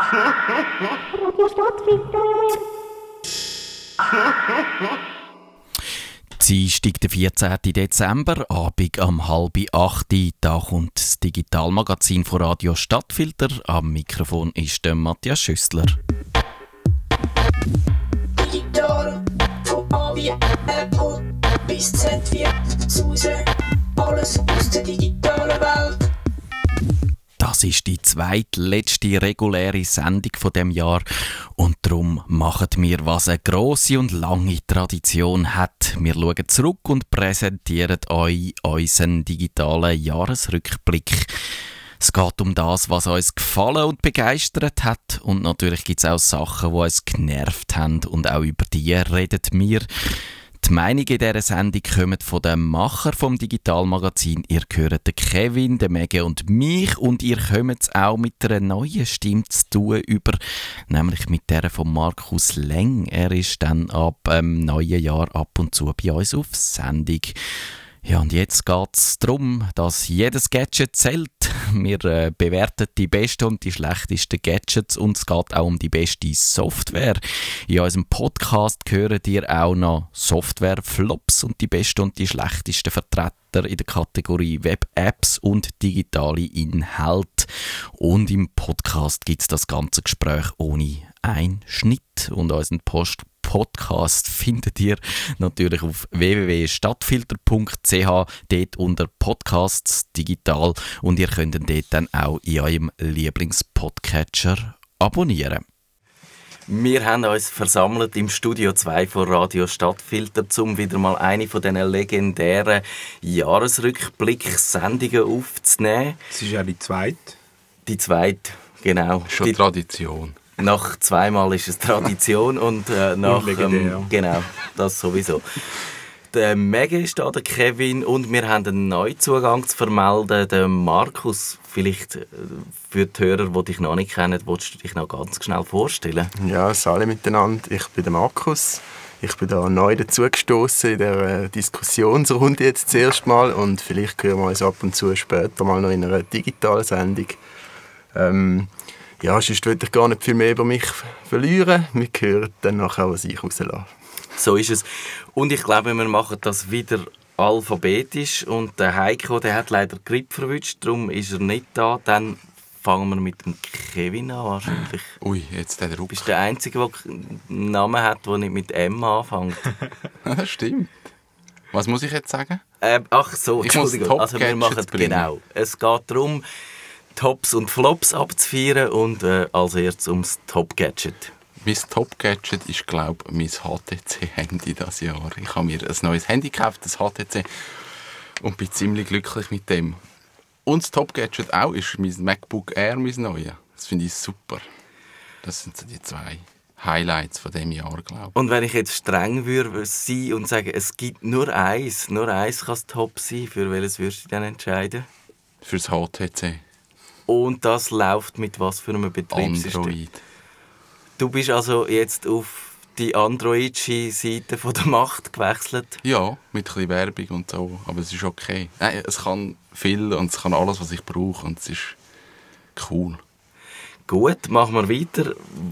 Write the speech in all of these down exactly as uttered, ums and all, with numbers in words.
Dienstag, der vierzehnten Dezember, Abend um halb acht. Da kommt das Digitalmagazin von Radio Stadtfilter. Am Mikrofon ist der Matthias Schüssler. Digital, von A wie Apple bis Z wie Suse, alles aus der digitalen Welt. Das ist die zweitletzte reguläre Sendung von dem Jahr und darum machen wir, was eine grosse und lange Tradition hat. Wir schauen zurück und präsentieren euch unseren digitalen Jahresrückblick. Es geht um das, was uns gefallen und begeistert hat, und natürlich gibt es auch Sachen, die uns genervt haben, und auch über die reden wir. Die Meinungen in dieser Sendung kommen von dem Macher vom Digitalmagazin. Ihr hört den Kevin, den Mege und mich, und ihr kommt es auch mit einer neuen Stimme zu tun über, nämlich mit der von Markus Leng. Er ist dann ab ähm, neuen Jahr ab und zu bei uns auf Sendung. Ja, und jetzt geht es darum, dass jedes Gadget zählt. Wir äh, bewerten die besten und die schlechtesten Gadgets, und es geht auch um die beste Software. In unserem Podcast hören ihr auch noch Software-Flops und die besten und die schlechtesten Vertreter in der Kategorie Web-Apps und digitale Inhalte. Und im Podcast gibt es das ganze Gespräch ohne einen Schnitt, und unseren Post Podcast findet ihr natürlich auf w w w punkt stadtfilter punkt c h, dort unter Podcasts digital, und ihr könnt ihn dort dann auch in eurem Lieblingspodcatcher abonnieren. Wir haben uns versammelt im Studio zwei von Radio Stadtfilter, um wieder mal eine von diesen legendären Jahresrückblick-Sendungen aufzunehmen. Das ist ja die zweite. Die zweite, genau. Schon die Tradition. Nach zweimal ist es Tradition und äh, nach ähm, genau, das sowieso. Der Mege ist da, der Kevin, und wir haben einen Neuzugang zu vermelden, der Markus. Vielleicht äh, für die Hörer, die dich noch nicht kennen, willst du dich noch ganz schnell vorstellen? Ja, alle miteinander. Ich bin der Markus. Ich bin da neu dazugestoßen in der äh, Diskussionsrunde jetzt das erste Mal, und vielleicht hören wir uns ab und zu später mal noch in einer digitalen Sendung. Ähm, Ja, sonst will ich gar nicht viel mehr über mich verlieren. Wir hören dann nachher, was ich rauslasse. So ist es. Und ich glaube, wir machen das wieder alphabetisch. Und der Heiko, der hat leider Grippe verwünscht, darum ist er nicht da. Dann fangen wir mit dem Kevin an wahrscheinlich. Ui, jetzt der Ruck. Du bist der Einzige, der einen Namen hat, der nicht mit M anfängt. Das stimmt. Was muss ich jetzt sagen? Äh, ach so, ich Entschuldigung. Also wir machen bringen. Genau. Es geht darum, Tops und Flops abzufeiern, und äh, als erstes ums Top-Gadget. Mein Top-Gadget ist, glaube ich, mein H T C-Handy dieses Jahr. Ich habe mir ein neues Handy gekauft, das H T C, und bin ziemlich glücklich mit dem. Und das Top-Gadget auch ist mein MacBook Air, mein neues. Das finde ich super. Das sind so die zwei Highlights von diesem Jahr, glaube ich. Und wenn ich jetzt streng würde sein und sagen, es gibt nur eins, nur eins kann es Top sein, für welches würdest du dann entscheiden? Für das H T C. Und das läuft mit was für einem Betriebssystem? Android. Du bist also jetzt auf die androidische Seite von der Macht gewechselt? Ja, mit ein bisschen Werbung und so, aber es ist okay. Nein, es kann viel und es kann alles, was ich brauche, und es ist cool. Gut, machen wir weiter.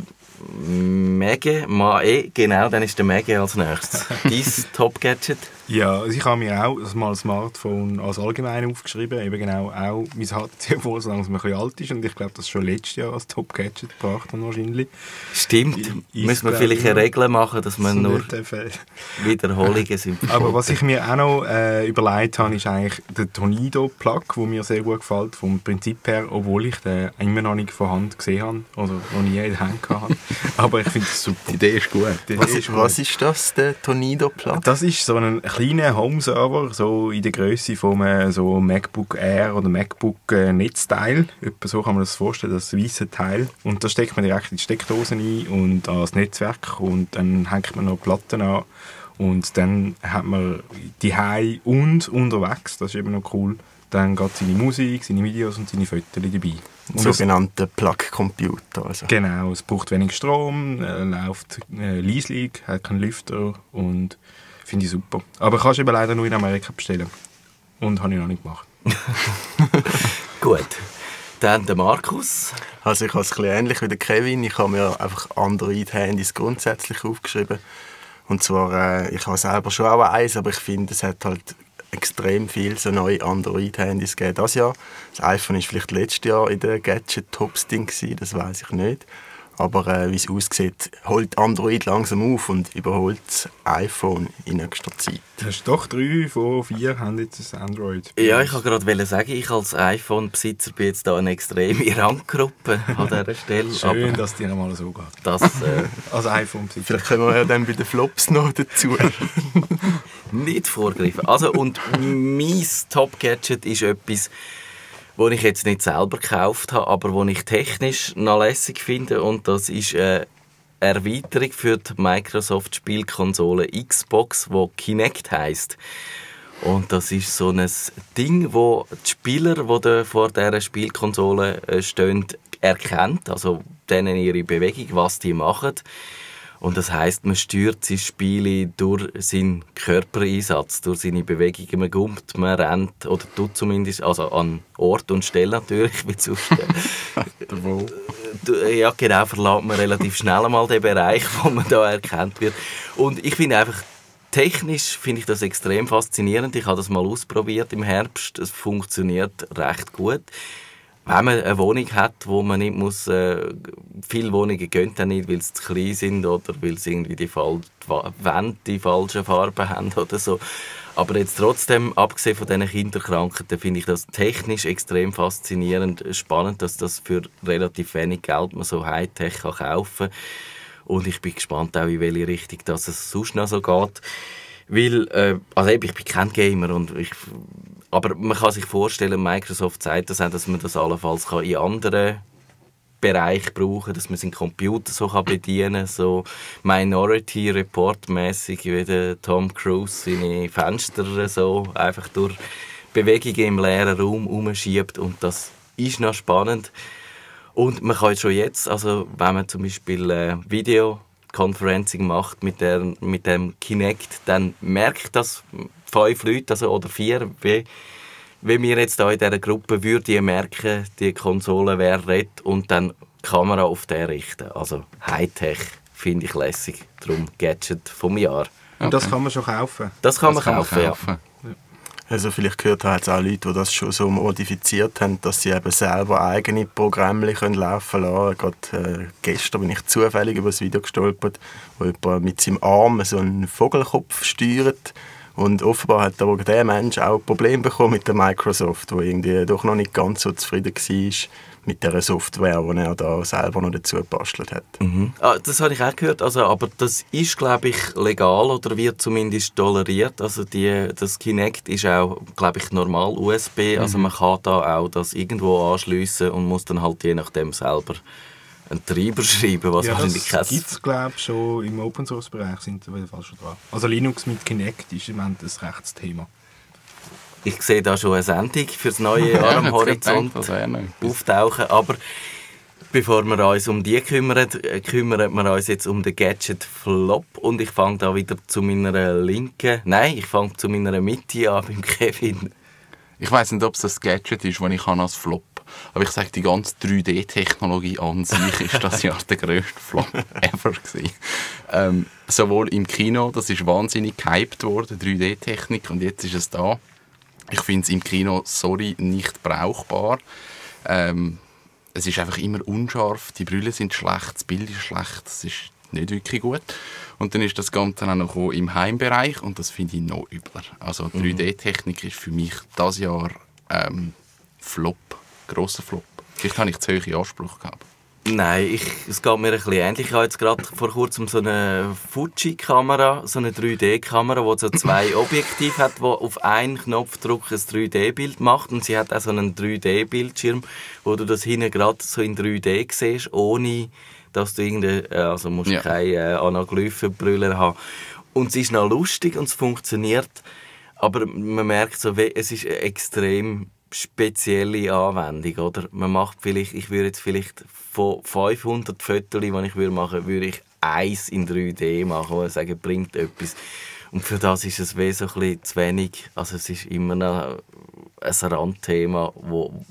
Mege, Mae, genau, dann ist der Mege als nächstes. Dein Top-Gadget? Ja, also ich habe mir auch mal ein Smartphone als allgemein aufgeschrieben, eben genau auch mein H T C, obwohl es langsam ein bisschen alt ist, und ich glaube, das schon letztes Jahr als Top-Gadget gebracht haben wahrscheinlich. Stimmt, ich, müssen wir vielleicht eine Regel machen, dass man nur Wiederholungen sind. Aber was ich mir auch noch äh, überlegt habe, ist eigentlich der Tonido-Plug, der mir sehr gut gefällt, vom Prinzip her, obwohl ich den immer noch nicht von Hand gesehen habe, oder noch nie in der Hand hatte. Aber ich finde es super. Die Idee ist gut. Die was, Idee ist, ist was ist das, der Tonido-Plug? Das ist so ein kleiner Home-Server, so in der Grösse von einem so MacBook Air oder MacBook äh, Netzteil. Etwa so kann man das vorstellen, das weiße Teil. Und da steckt man direkt in die Steckdose ein und an das Netzwerk, und dann hängt man noch Platten an, und dann hat man die Hause und unterwegs, das ist eben noch cool. Dann geht seine Musik, seine Videos und seine Fotos dabei. Sogenannte Plug-Computer. Also. Genau, es braucht wenig Strom, äh, läuft äh, leislich, hat keinen Lüfter, und finde ich super. Aber kannst du eben leider nur in Amerika bestellen. Und habe ich noch nicht gemacht. Gut. Dann der Markus. Also ich habe es ein bisschen ähnlich wie der Kevin. Ich habe mir einfach Android-Handys grundsätzlich aufgeschrieben. Und zwar, äh, ich habe selber schon auch eins, aber ich finde, es hat halt extrem viele so neue Android-Handys gegeben dieses Jahr. Das iPhone war vielleicht letztes Jahr in der Gadget-Tops-Ding, das weiß ich nicht. Aber äh, wie es aussieht, holt Android langsam auf und überholt das iPhone in nächster Zeit. Du hast doch drei von vier haben jetzt das Android. Ja, ich wollte gerade sagen, ich als iPhone-Besitzer bin jetzt da eine extreme Randgruppe an dieser Stelle. Schön, aber dass dir einmal so geht. das, äh, Als iPhone-Besitzer. Vielleicht kommen wir ja dann bei den Flops noch dazu. nicht vorgreifen. Also, und mein Top-Gadget ist etwas, das ich jetzt nicht selber gekauft habe, aber das ich technisch noch lässig finde. Und das ist eine Erweiterung für die Microsoft-Spielkonsole Xbox, die Kinect heisst. Und das ist so ein Ding, wo die Spieler, die vor dieser Spielkonsole stehen, erkennt. Also denen ihre Bewegung, was die machen. Und das heisst, man steuert sein Spiel durch seinen Körpereinsatz, durch seine Bewegungen. Man gumpt, man rennt, oder tut zumindest, also an Ort und Stelle natürlich, wie sonst. Ja, genau, verlässt man relativ schnell einmal den Bereich, wo man da erkannt wird. Und ich finde einfach, technisch finde ich das extrem faszinierend. Ich habe das mal ausprobiert im Herbst. Es funktioniert recht gut. Wenn man eine Wohnung hat, wo man nicht muss, äh, viele Wohnungen gehen dann nicht, weil sie zu klein sind oder weil sie irgendwie die, Fal- die Wände die falschen Farben haben oder so. Aber jetzt trotzdem, abgesehen von diesen Kinderkrankheiten, finde ich das technisch extrem faszinierend, spannend, dass das für relativ wenig Geld man so Hightech kann kaufen kann. Und ich bin gespannt auch, in welche Richtung das es sonst noch so geht. Weil, äh, also eben, ich bin kein Gamer und ich... Aber man kann sich vorstellen, Microsoft sagt das auch, dass man das allenfalls in anderen Bereichen brauchen kann, dass man seinen Computer so bedienen kann, so Minority Report-mässig, wie der Tom Cruise seine Fenster so einfach durch Bewegungen im leeren Raum herumschiebt. Und das ist noch spannend. Und man kann schon jetzt, also wenn man zum Beispiel äh, Videoconferencing macht mit, der, mit dem Kinect, dann merkt das fünf Leute also, oder vier, wie, wie wir jetzt hier in dieser Gruppe würden merken, die Konsole wäre red und dann die Kamera auf den richten. Also Hightech finde ich lässig, darum Gadget vom Jahr. Und das kann man schon kaufen? Das kann, Das man, kann kaufen, man kaufen, kaufen, ja. Also vielleicht gehört halt auch Leute, die das schon so modifiziert haben, dass sie eben selber eigene Programme können laufen lassen können. Gerade äh, gestern bin ich zufällig über das Video gestolpert, wo jemand mit seinem Arm so einen Vogelkopf steuert. Und offenbar hat aber der Mensch auch ein Problem bekommen mit der Microsoft, wo irgendwie doch noch nicht ganz so zufrieden war mit der Software, die er da selber noch dazu gebastelt hat. Mhm. Ah, das habe ich auch gehört, also, aber das ist, glaube ich, legal oder wird zumindest toleriert. Also die, das Kinect ist auch, glaube ich, normal U S B, also man kann da auch das irgendwo anschliessen und muss dann halt je nachdem selber einen Treiber schreiben, was Ja, wahrscheinlich das kein... gibt es, glaube ich, schon im Open-Source-Bereich, sind wir Fall schon dran. Also Linux mit Kinect ist im Moment ein Rechtsthema. Ich sehe da schon eine Sendung für das neue Jahr am Horizont auftauchen, aber bevor wir uns um die kümmern, kümmern wir uns jetzt um den Gadget Flop und ich fange da wieder zu meiner linken, nein, ich fange zu meiner Mitte an, beim Kevin. Ich weiss nicht, ob es das Gadget ist, das ich als Flop habe. Aber ich sage, die ganze drei D-Technologie an sich ist das Jahr der grösste Flop ever gewesen. Ähm, sowohl im Kino, das ist wahnsinnig gehypt worden, drei D-Technik, und jetzt ist es da. Ich finde es im Kino, sorry, nicht brauchbar. Ähm, es ist einfach immer unscharf, die Brille sind schlecht, das Bild ist schlecht, es ist nicht wirklich gut. Und dann ist das Ganze auch noch im Heimbereich und das finde ich noch übler. Also drei D-Technik ist für mich dieses Jahr ähm, Flop, grosser Flop. Vielleicht habe ich zu hohe Ansprüche gehabt. Nein, ich, es geht mir ein bisschen ähnlich. Ich habe jetzt gerade vor kurzem so eine Fuji-Kamera, so eine drei D-Kamera, die so zwei Objektive hat, die auf einen Knopfdruck ein drei D-Bild macht. Und sie hat auch so einen drei D-Bildschirm, wo du das hinten gerade so in drei D siehst, ohne dass du irgendeine, also musst ja. keine äh, Anaglyphenbrille haben. Und es ist noch lustig und es funktioniert, aber man merkt so, es ist extrem spezielle Anwendung, oder? Man macht vielleicht, ich würde jetzt vielleicht von fünfhundert Fotos, die ich würde machen, würde ich eins in drei D machen, wo ich sage, bringt etwas. Und für das ist es wie so ein bisschen zu wenig. Also es ist immer noch ein Randthema, wo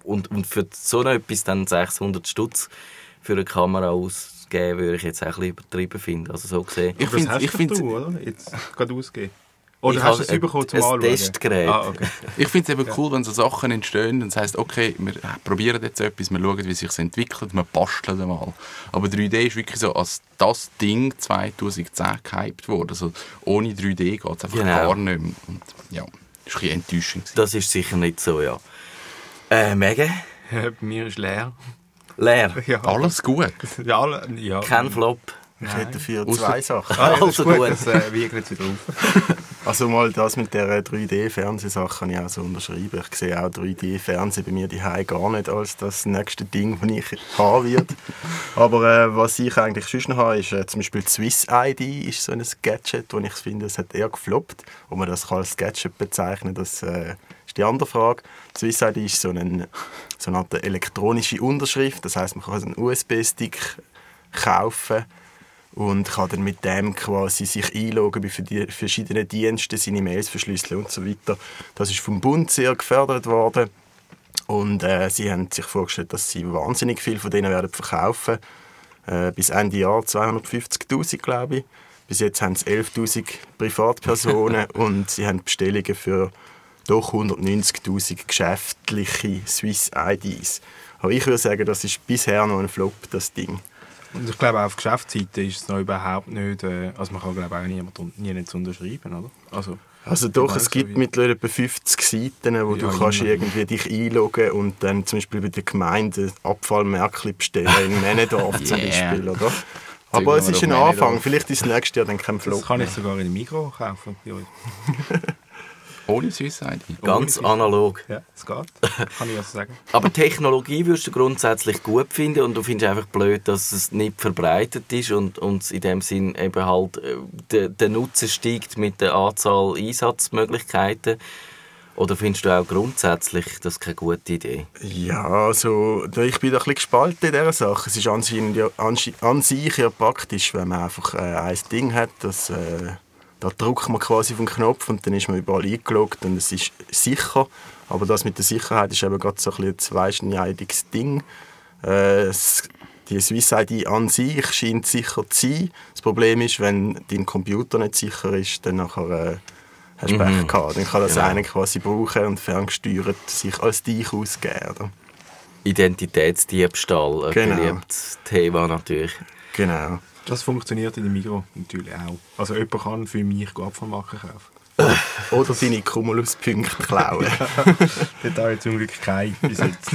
Und, und für so etwas dann sechshundert Stutz für eine Kamera ausgeben, würde ich jetzt auch ein bisschen übertrieben finden. Also so gesehen. Ich finde, ich finde, du, oder? Jetzt gerade ausgeben. Oder ich hast du es bekommen zum ein Anschauen? Testgerät. Ah, okay. Ich finde es eben cool, wenn so Sachen entstehen und das heisst, okay, wir probieren jetzt etwas, wir schauen, wie es sich entwickelt, wir basteln mal. Aber drei D ist wirklich so als das Ding zwanzig zehn gehypt worden. Also ohne drei D geht es einfach Genau. gar nicht mehr. Und ja, das war ein bisschen enttäuschend. Das ist sicher nicht so, ja. Äh, Megan? Bei mir ist leer. Leer? Ja. Alles gut. Ja, alle- ja. Kein Flop? Ich hätte dafür Ausser- zwei Sachen. Ah, ja, das ist Also gut, gut. das äh, wiegt jetzt wieder auf. Also mal das mit der drei D-Fernsehsache kann ich auch so unterschreiben. Ich sehe auch drei D-Fernsehen bei mir daheim gar nicht als das nächste Ding, das ich haben werde. Aber äh, was ich eigentlich sonst noch habe, ist äh, zum Beispiel Swiss I D ist so ein Gadget, wo ich finde, es hat eher gefloppt. Ob man das als Gadget bezeichnen kann, das äh, ist die andere Frage. Swiss I D ist so, ein, so eine Art elektronische Unterschrift. Das heisst, man kann einen U S B-Stick kaufen und kann dann mit dem quasi sich einloggen bei die verschiedenen Diensten, seine Mails verschlüsseln und so weiter. Das ist vom Bund sehr gefördert worden und äh, sie haben sich vorgestellt, dass sie wahnsinnig viel von denen werden verkaufen. Äh, bis Ende Jahr zweihundertfünfzigtausend, glaube ich. Bis jetzt haben es elftausend Privatpersonen und sie haben Bestellungen für doch hundertneunzigtausend geschäftliche Swiss I Ds. Aber ich würde sagen, das ist bisher noch ein Flop, das Ding. Und ich glaube, auch auf Geschäftsseite ist es noch überhaupt nicht... Äh, also man kann, glaube ich, auch niemand un- nie nicht unterschreiben, oder? Also, Also doch, genau es so gibt wie- mittlerweile etwa fünfzig Seiten, wo du Ja, kannst immer. irgendwie dich einloggen und dann zum Beispiel bei der Gemeinde Abfallmärkli bestellen in Männendorf zum Yeah. Beispiel, oder? Zeigen Aber wir es ist doch ein Anfang, Männendorf. vielleicht ist das nächste Jahr dann kein Flop das kann mehr. ich sogar in der Migros kaufen. bei euch. Ohne Swiss I D. Ganz analog. Ja, es geht. Kann ich also sagen. Aber Technologie würdest du grundsätzlich gut finden und du findest einfach blöd, dass es nicht verbreitet ist und, und in dem Sinn eben halt äh, der, der Nutzen steigt mit der Anzahl Einsatzmöglichkeiten. Oder findest du auch grundsätzlich das keine gute Idee? Ja, also da- ich bin da ein bisschen gespalten in dieser Sache. Es ist anscheinend ja, an, an sich ja praktisch, wenn man einfach äh, ein Ding hat, das, äh, da drückt man quasi auf den Knopf und dann ist man überall eingeloggt und es ist sicher. Aber das mit der Sicherheit ist eben gerade so ein, bisschen ein zweischneidiges Ding. Äh, es, die Swiss I D an sich scheint sicher zu sein. Das Problem ist, wenn dein Computer nicht sicher ist, dann nachher, äh, hast du Pech gehabt. Dann kann das Genau. einer quasi brauchen und ferngesteuert sich als dich ausgeben. Oder? Identitätsdiebstahl, ein Genau. beliebtes Thema natürlich. Genau. Das funktioniert in der Migros natürlich auch. Also jemand kann für mich Abfallmarken kaufen. Oder deine Cumulus-Punkte klauen. Dort habe ich zum Glück keine bis jetzt.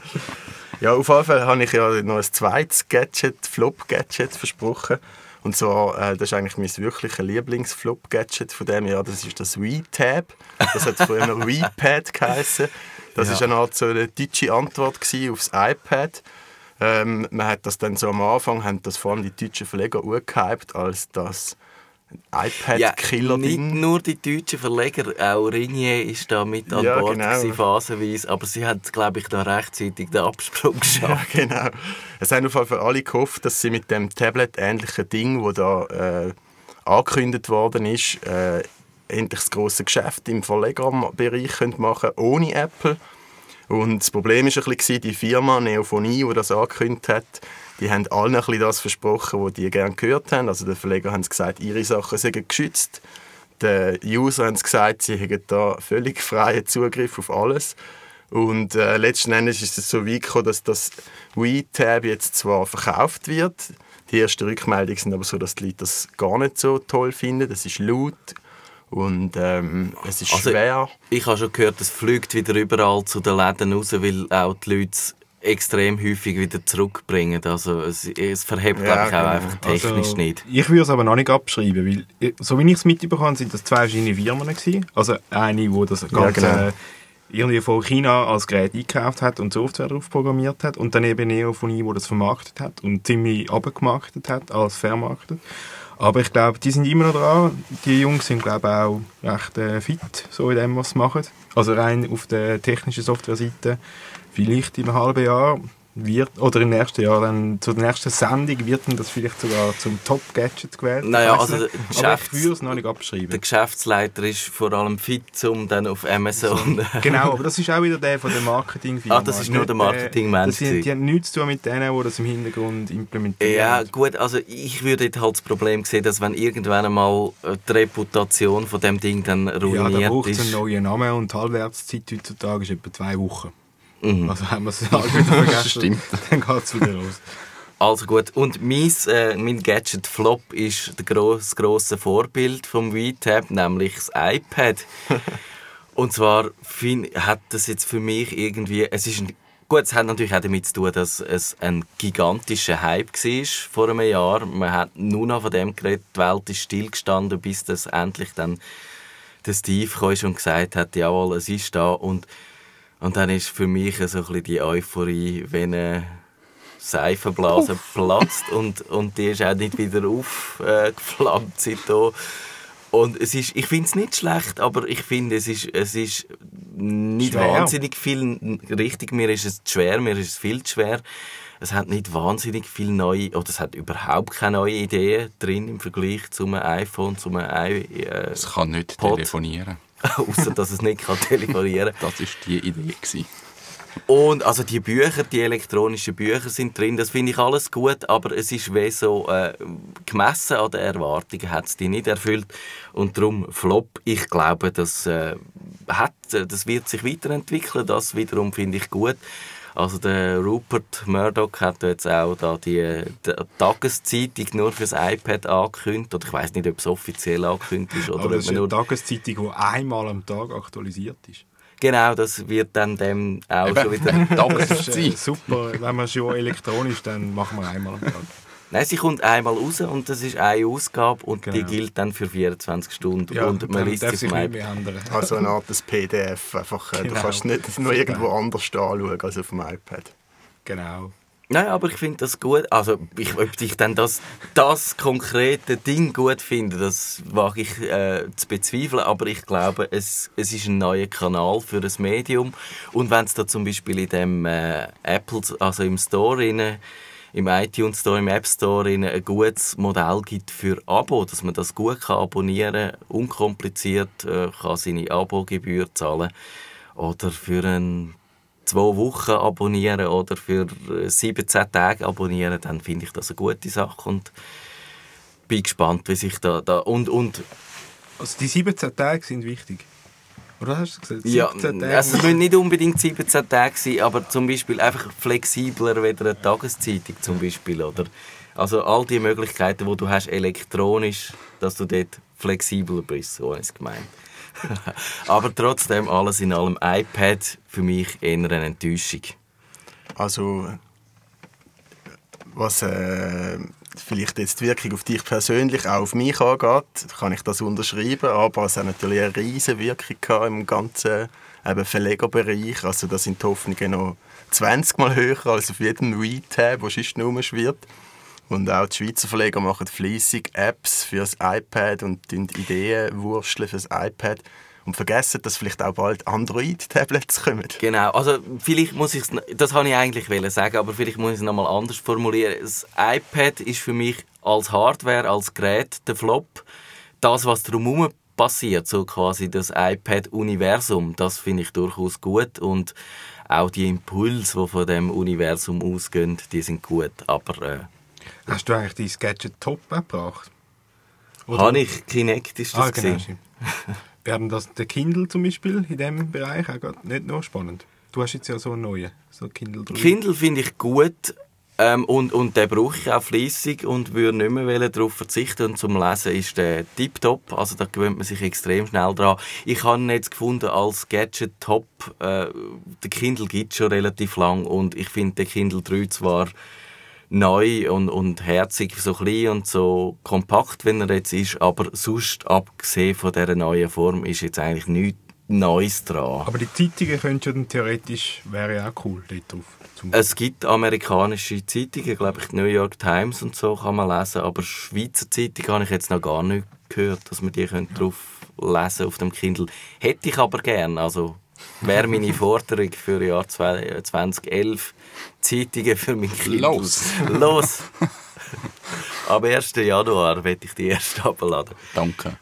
Ja, auf jeden Fall habe ich ja noch ein zweites Gadget, Flop-Gadget versprochen. Und zwar, äh, das ist eigentlich mein wirkliches Lieblings-Flop-Gadget von diesem Jahr, das ist das Wii-Tab. Das hat früher noch Wii-Pad geheissen. Das war Ja. eine Art so eine deutsche Antwort gewesen aufs iPad. Ähm, man hat das dann so am Anfang, haben das vor allem die deutschen Verleger auch gehypt als das Ja, iPad-Killer-Ding. nicht nur die deutschen Verleger, auch Ringier ist da mit an Ja, Bord genau. gewesen, phasenweise, aber sie haben, glaube ich, da rechtzeitig den Absprung Ja, geschafft. genau. Es haben auf jeden Fall alle gehofft, dass sie mit dem Tablet-ähnlichen Ding, das da äh, angekündigt worden ist, äh, endlich das grosse Geschäft im Verlegerbereich können machen ohne Apple. Und das Problem war ein bisschen, die Firma Neophonie, die das angekündigt hat, die haben allen ein bisschen das versprochen, was die gerne gehört haben. Also die Verleger haben gesagt, ihre Sachen seien geschützt. Die User haben gesagt, sie hätten da völlig freien Zugriff auf alles. Und äh, letzten Endes ist es so weit gekommen, dass das Wii-Tab jetzt zwar verkauft wird. Die ersten Rückmeldungen sind aber so, dass die Leute das gar nicht so toll finden. Das ist laut und ähm, es ist Also, schwer. Ich habe schon gehört, es fliegt wieder überall zu den Läden raus, weil auch die Leute es extrem häufig wieder zurückbringen. Also es, es verhebt, Ja, glaube ich, auch genau. einfach technisch Also, nicht. Ich würde es aber noch nicht abschreiben, weil, ich- so wie ich es mitbekommen habe, sind das zwei verschiedene Firmen gewesen. Also eine, die das Ganze genau. äh, irgendwie von China als Gerät eingekauft hat und Software darauf programmiert hat und dann eben Neophonie, die das vermarktet hat und ziemlich abgemarktet hat als vermarktet. Aber ich glaube, die sind immer noch dran. Die Jungs sind, glaube ich, auch recht äh, fit, so in dem, was sie machen. Also rein auf der technischen Software-Seite. Vielleicht in einem halben Jahr wird, oder im nächsten Jahr, dann zur nächsten Sendung, wird dann das vielleicht sogar zum Top-Gadget gewählt? Naja, Weiss also nicht. der Aber ich Geschäfts- würde es noch nicht abschreiben. Der Geschäftsleiter ist vor allem fit, um dann auf Amazon... Genau, aber das ist auch wieder der von der Marketingfirma. Ah, das ist nur der Marketingmensch. Die, die haben nichts zu tun mit denen, die das im Hintergrund implementieren. Ja, gut, also ich würde jetzt halt das Problem sehen, dass wenn irgendwann einmal die Reputation von dem Ding dann ruiniert ja, da braucht es ist... einen neuen Namen und die Halbwertszeit heutzutage ist etwa zwei Wochen. Mhm. Also haben wir es halt wieder vergessen, Stimmt. dann geht es wieder los. Also gut, und mein, äh, mein Gadget-Flop ist der gross, das grosse Vorbild vom V-Tab, nämlich das iPad. Und zwar find, hat das jetzt für mich irgendwie... Es ist ein, gut, es hat natürlich auch damit zu tun, dass es ein gigantischer Hype war vor einem Jahr. Man hat nur noch von dem geredet, die Welt ist stillgestanden, bis das endlich dann der Steve kam und gesagt hat, jawohl, es ist da. Und Und dann ist für mich so ein bisschen die Euphorie, wenn eine Seifenblase platzt und, und die ist auch nicht wieder aufgeflammt seitdem. Und es ist, ich finde es nicht schlecht, aber ich finde, es ist, es ist nicht Schwer. wahnsinnig viel, richtig, mir ist es zu schwer, mir ist es viel zu schwer. Es hat nicht wahnsinnig viele neue, oder es hat überhaupt keine neuen Ideen drin im Vergleich zu einem iPhone, zu einem i... Äh, Es kann nicht Pod. telefonieren. Ausser, dass es nicht kann telefonieren kann. Das war die Idee gewesen. Und also die Bücher, die elektronischen Bücher sind drin, das finde ich alles gut, aber es ist wie so, äh, gemessen an den Erwartungen hat es die nicht erfüllt und darum Flop. Ich glaube, das, äh, hat, das wird sich weiterentwickeln, das wiederum finde ich gut. Also der Rupert Murdoch hat jetzt auch da die, die Tageszeitung nur fürs iPad angekündigt, oder ich weiß nicht, ob es offiziell angekündigt ist. Oder Aber das ob ist man eine nur Tageszeitung, die einmal am Tag aktualisiert ist. Genau, das wird dann dem auch Eben. schon wieder... Das ist äh, super. Wenn man schon elektronisch, dann machen wir einmal am Tag. Nein, sie kommt einmal raus und das ist eine Ausgabe und Genau. die gilt dann für vierundzwanzig Stunden Ja, und man dann liest darf sie sich auf dem nicht iPad. mehr ändern. Also eine Art des P D F. Einfach, äh, Genau. Du kannst nicht noch irgendwo anders anschauen als auf dem iPad. Genau. Nein, aber ich finde das gut. Also, ich, ob ich dann das, das konkrete Ding gut finde, das wage ich äh, zu bezweifeln. Aber ich glaube, es, es ist ein neuer Kanal für das Medium. Und wenn es da zum Beispiel in dem äh, Apple, also im Store, rein, im iTunes Store, im App Store rein, ein gutes Modell gibt für Abo, dass man das gut kann abonnieren kann, unkompliziert äh, kann seine Abogebühr zahlen oder für ein zwei Wochen abonnieren oder für siebzehn Tage abonnieren, dann finde ich das eine gute Sache und bin gespannt, wie sich da... da und, und Also die siebzehn Tage sind wichtig. Oder hast du gesagt? ja, siebzehn Tage. also es müssen nicht unbedingt siebzehn Tage sein, aber zum Beispiel einfach flexibler wie eine Tageszeitung zum Beispiel, oder? Also all die Möglichkeiten, die du hast elektronisch, dass du dort flexibler bist, so habe ich es gemeint. Aber trotzdem, alles in allem, iPad für mich eher eine Enttäuschung. Also, was äh, vielleicht jetzt die Wirkung auf dich persönlich, auch auf mich angeht, kann ich das unterschreiben, aber es hat natürlich eine riesige Wirkung gehabt im ganzen eben Verlegerbereich. Also da sind die Hoffnungen noch zwanzig Mal höher als auf jedem V-Tab, der sonst rumschwirrt. Und auch die Schweizer Verleger machen fleissig Apps für das iPad und Ideen wursteln für das iPad. Und vergessen, dass vielleicht auch bald Android-Tablets kommen. Genau, also vielleicht muss ich das habe ich eigentlich wollen sagen, aber vielleicht muss ich es nochmal anders formulieren. Das iPad ist für mich als Hardware, als Gerät der Flop. Das, was drumherum passiert, so quasi das iPad-Universum, das finde ich durchaus gut und auch die Impulse, die von dem Universum ausgehen, die sind gut, aber äh, Hast du eigentlich dein Gadget Top gebracht? habe ich, Kinect ist das Ah, genau. gewesen. stimmt. Werden das der Kindle zum Beispiel in diesem Bereich auch grad nicht noch spannend? Du hast jetzt ja so einen neuen, so Kindle drei. Kindle finde ich gut ähm, und, und den brauche ich auch fleissig und würde nicht mehr darauf verzichten. Und zum Lesen ist der tiptop, also da gewöhnt man sich extrem schnell dran. Ich habe ihn jetzt gefunden als Gadget Top. Äh, der Kindle gibt es schon relativ lang und ich finde den Kindle drei zwar neu und, und herzig, so klein und so kompakt, wenn er jetzt ist, aber sonst, abgesehen von dieser neuen Form, ist jetzt eigentlich nichts Neues dran. Aber die Zeitungen können schon theoretisch, wäre ja auch cool dort drauf. Zum Es gibt amerikanische Zeitungen, glaube ich, die New York Times und so kann man lesen, aber Schweizer Zeitungen habe ich jetzt noch gar nicht gehört, dass man die ja. drauf lesen auf dem Kindle. Hätte ich aber gern, also wäre meine Forderung für das Jahr zweitausendelf. Zeitungen für mein Kind. Los! Los! Am ersten Januar werde ich die erste abladen. Danke.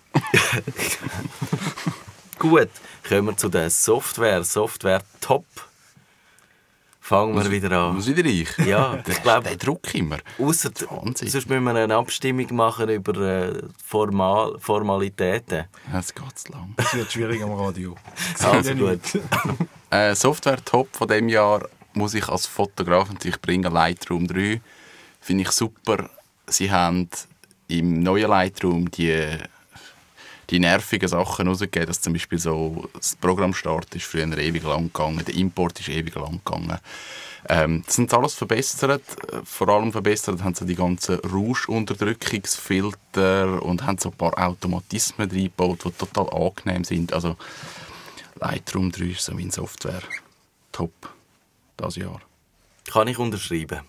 Gut, kommen wir zu der Software. Software top. Fangen wir wieder an. Muss wieder ich? Ja, ich glaube, der Druck immer. Ausser, Wahnsinn. sonst müssen wir eine Abstimmung machen über äh, Formal, Formalitäten. Es geht zu lang. Das wird schwierig am Radio. Also gut. Äh, Software-Top von diesem Jahr muss ich als Fotograf natürlich bringen. Lightroom drei. Finde ich super. Sie haben im neuen Lightroom die, die nervigen Sachen rausgegeben, dass zum Beispiel so das Programmstart ist früher ewig lang gegangen, der Import ist ewig lang gegangen. Ähm, das sind alles verbessert. Vor allem verbessert haben sie die ganzen Rauschunterdrückungsfilter und haben so ein paar Automatismen reingebaut, die total angenehm sind. Also Lightroom drei ist so mein Software. Top. Das Jahr. Kann ich unterschreiben.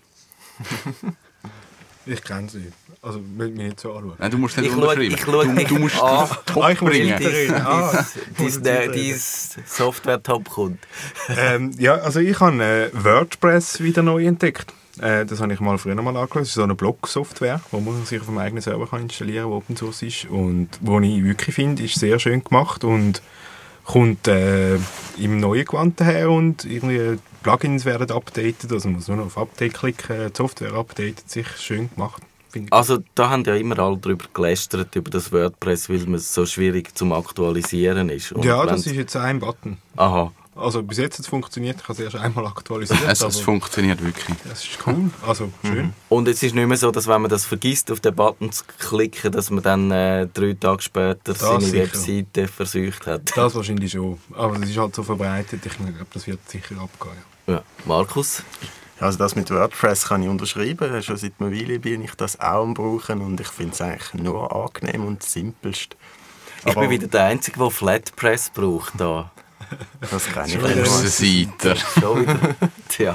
Ich kenne sie. Also, will mich nicht so anschauen. Nein, du musst nicht Ich unterschreiben. schaue- ich schaue du, du musst an. das Top Ah, ich muss bringen. nicht- Ah, Dein Software-Top kommt. ähm, ja, also ich habe äh, WordPress wieder neu entdeckt. Äh, das habe ich mal früher mal angeschaut. Das ist so eine Blog-Software, die man sich auf dem eigenen Server kann installieren kann, die Open Source ist. Und wo ich wirklich finde, ist sehr schön gemacht und kommt äh, im neuen Gewand her und irgendwie Plugins werden updated. Also man muss nur noch auf Update klicken, die Software updatet sich, schön gemacht. Finde ich. Also da haben ja immer alle darüber gelästert, über das WordPress, weil es so schwierig zum Aktualisieren ist. Und Ja, wenn- das ist jetzt ein Button. Aha. Also bis jetzt hat es funktioniert, ich habe es erst einmal aktualisiert. Es, aber es funktioniert wirklich. das ist cool, also schön. Und es ist nicht mehr so, dass wenn man das vergisst, auf den Button zu klicken, dass man dann äh, drei Tage später seine sicher. Webseite versucht hat. Das wahrscheinlich schon. Aber es ist halt so verbreitet, ich glaube, das wird sicher abgehen. Ja. Ja. Markus? Also das mit WordPress kann ich unterschreiben. Schon seit einer Weile bin ich das auch am Brauchen und ich finde es eigentlich nur angenehm und simpelst. Ich Aber bin wieder der Einzige, der Flatpress braucht. Da. das kann ich Schon nicht. wieder. Seite. Schon wieder. Tja.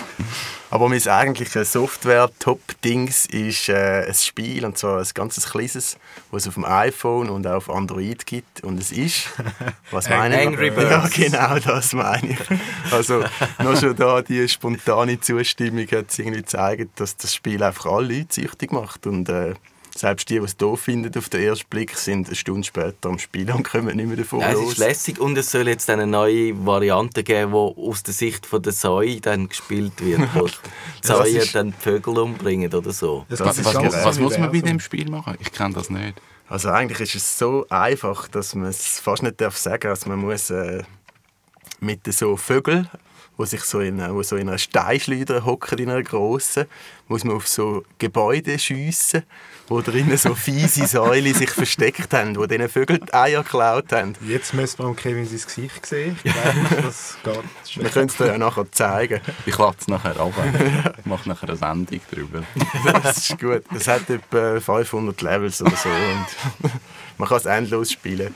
Aber mein eigentliches Software-Top-Dings ist äh, ein Spiel, und zwar ein ganzes kleines, das es auf dem iPhone und auch auf Android gibt. Und es ist, was meine ich? Angry Birds. Ja, genau, das meine ich. Also, noch schon da, die spontane Zustimmung hat irgendwie gezeigt, dass das Spiel einfach alle Leute süchtig macht. Und äh, selbst die, die es doof finden auf den ersten Blick, sind eine Stunde später am Spielen und kommen nicht mehr davon Ja, es los. ist lässig und es soll jetzt eine neue Variante geben, die aus der Sicht von der Säue dann gespielt wird. Wo die das Säue ist- dann die Vögel umbringen oder so. Das, Was, ist was, ganz was, was muss man bei Universum. dem Spiel machen? Ich kenne das nicht. Also eigentlich ist es so einfach, dass man es fast nicht darf sagen darf. Also man muss äh, mit so Vögeln, die sich so in, wo so in einer Steinschleuder hocken, in einer grossen, muss man auf so Gebäude schiessen, wo drinnen so fiese Säule sich versteckt haben, wo diesen Vögeln die Eier geklaut haben. Jetzt müsste man Kevin sein Gesicht sehen. Ich glaube, das geht schön. Wir können es dir ja nachher zeigen. Ich lade es nachher ab. Ich mache nachher eine Sendung darüber. Das ist gut. Es hat etwa fünfhundert Levels oder so und man kann es endlos spielen.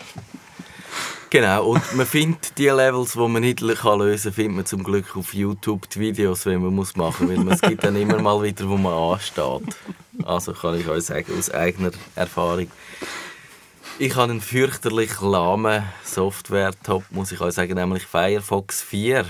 Genau, und man findet die Levels, die man nicht lösen kann, findet man zum Glück auf YouTube die Videos, wenn man muss machen muss, weil es gibt dann immer mal wieder, wo man ansteht. Also kann ich euch sagen, aus eigener Erfahrung. Ich habe einen fürchterlich lahmen Software-Top, muss ich euch sagen, nämlich Firefox vier.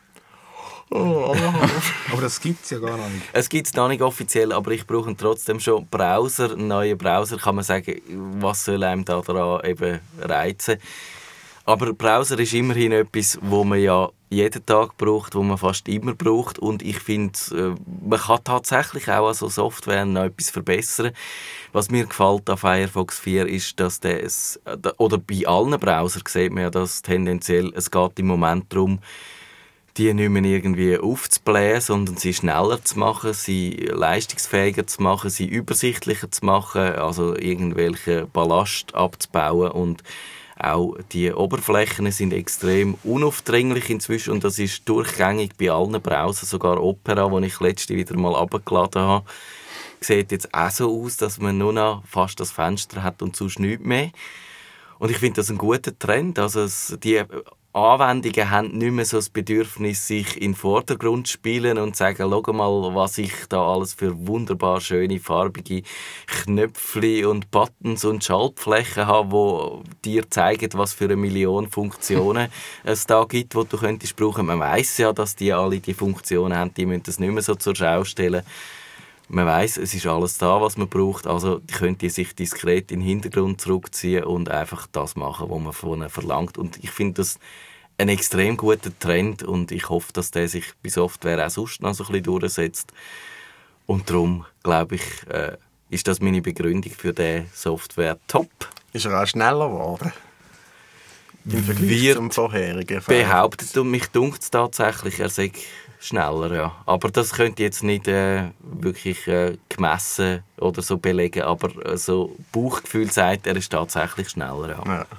Aber das gibt es ja gar nicht. Es gibt es noch nicht offiziell, aber ich brauche trotzdem schon Browser. Einen neuen Browser kann man sagen, was soll einem da daran eben reizen. Aber Browser ist immerhin etwas, wo man ja jeden Tag braucht, wo man fast immer braucht. Und ich finde, man kann tatsächlich auch an so Software noch etwas verbessern. Was mir gefällt an Firefox vier ist, dass der es, oder bei allen Browsern sieht man ja, dass tendenziell, es geht im Moment darum, die nicht mehr irgendwie aufzublähen, sondern sie schneller zu machen, sie leistungsfähiger zu machen, sie übersichtlicher zu machen, also irgendwelche Ballast abzubauen. Und auch die Oberflächen sind extrem unaufdringlich inzwischen und das ist durchgängig bei allen Browsern, sogar Opera, die ich letzte wieder mal abgeladen habe, sieht jetzt auch so aus, dass man nur noch fast das Fenster hat und sonst nichts mehr. Und ich finde das ein guter Trend. Also es, die Anwendungen haben nicht mehr so das Bedürfnis, sich in den Vordergrund zu spielen und zu sagen, schau mal, was ich da alles für wunderbar schöne, farbige Knöpfchen und Buttons und Schaltflächen habe, die dir zeigen, was für eine Million Funktionen es da gibt, die du könntest brauchen. Man weiss ja, dass die alle die Funktionen haben, die müssen das nicht mehr so zur Schau stellen. Man weiss, es ist alles da, was man braucht, also könnt ihr sich diskret in den Hintergrund zurückziehen und einfach das machen, was man von ihnen verlangt. Und ich finde das ein extrem guter Trend und ich hoffe, dass der sich bei Software auch sonst noch so ein bisschen durchsetzt. Und darum, glaube ich, äh, ist das meine Begründung für den Software-Top. Ist er auch schneller geworden? Im Vergleich Wird zum vorherigen Fall. Behauptet, und mich dunkt es tatsächlich, er sei schneller, ja. Aber das könnte ich jetzt nicht äh, wirklich äh, gemessen oder so belegen, aber äh, so Bauchgefühl sagt, er ist tatsächlich schneller, ja. Ja.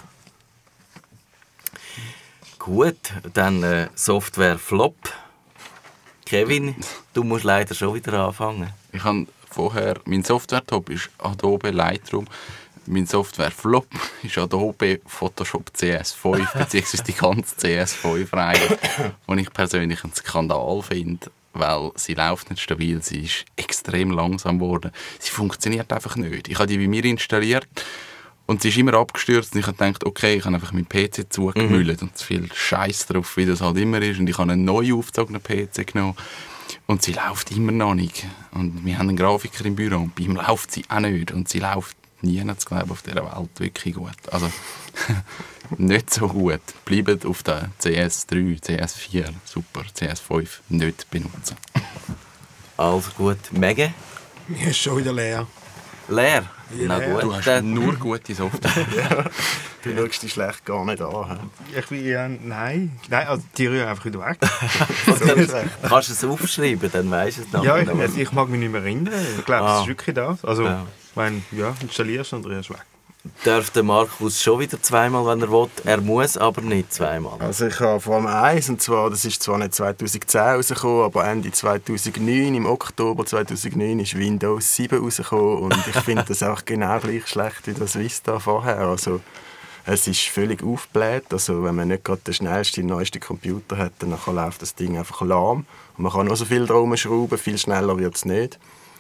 Gut, dann äh, Software Flop. Kevin, du musst leider schon wieder anfangen. Ich habe vorher, mein Software-Top ist Adobe Lightroom. Mein Software-Flop ist Adobe Photoshop C S fünf, beziehungsweise die ganze C S fünf-Reihe, die ich persönlich einen Skandal finde, weil sie läuft nicht stabil, sie ist extrem langsam geworden. Sie funktioniert einfach nicht. Ich habe die bei mir installiert und sie ist immer abgestürzt und ich habe gedacht, okay, ich habe einfach meinen P C zugemüllt mhm. und zu viel Scheiß drauf, wie das halt immer ist. Und ich habe einen neu aufgezogenen P C genommen und sie läuft immer noch nicht. Und wir haben einen Grafiker im Büro und bei ihm läuft sie auch nicht. Und sie läuft nie, glaube ich, auf dieser Welt wirklich gut. Also nicht so gut. Bleibt auf der C S drei, C S vier, super, C S fünf nicht benutzen. Also gut, Megan? Mir ist schon wieder leer. Leer? Ja, Na leer. gut, Du hast dann nur gute Software. Ja, du schaust dich schlecht gar nicht an. Ich will ja, nein. Nein, also die rühren einfach wieder weg. dann kannst du es aufschreiben, dann weisst du es noch. Ja, ich, also ich mag mich nicht mehr erinnern. Ich glaube, Ah. es ist wirklich das. Also, Ja. wenn ja, installierst und rührst weg. Darf der Markus schon wieder zweimal, wenn er will. Er muss aber nicht zweimal. Also ich habe vor allem eins, und zwar, das ist zwar nicht zweitausendzehn rausgekommen, aber Ende zweitausendneun, im Oktober zweitausendneun, ist Windows sieben rausgekommen und ich finde das auch genau gleich schlecht wie das Vista vorher. Also es ist völlig aufgebläht, also wenn man nicht gerade den schnellsten, neuesten Computer hat, dann läuft das Ding einfach lahm und man kann noch so viel drum schrauben, viel schneller wird es nicht.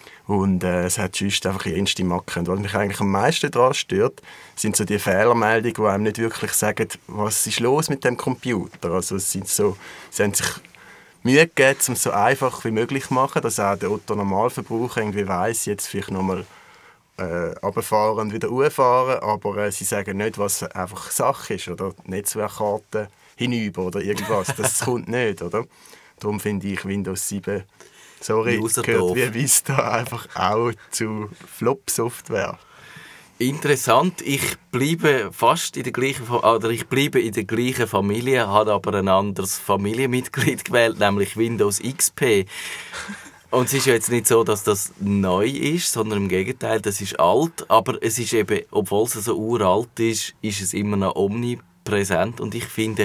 Und äh, es hat sonst einfach jenste Macken. Und was mich eigentlich am meisten daran stört, sind so die Fehlermeldungen, die einem nicht wirklich sagen, was ist los mit dem Computer. Also es sind so, sie haben sich Mühe gegeben, um es so einfach wie möglich zu machen, dass auch der Otto-Normalverbraucher irgendwie weiss, jetzt vielleicht nochmal äh, runterfahren und wieder hochfahren, aber äh, sie sagen nicht, was einfach Sache ist, oder Netzwerkkarte hinüber oder irgendwas. Das kommt nicht, oder? Darum finde ich Windows sieben... Sorry, gehört wie Vista einfach auch zu Flop-Software. Interessant. Ich bleibe fast in der gleichen, oder ich bleibe in der gleichen Familie, habe aber ein anderes Familienmitglied gewählt, nämlich Windows X P. Und es ist ja jetzt nicht so, dass das neu ist, sondern im Gegenteil, das ist alt. Aber es ist eben, obwohl es so uralt ist, ist es immer noch omnipräsent. Und ich finde,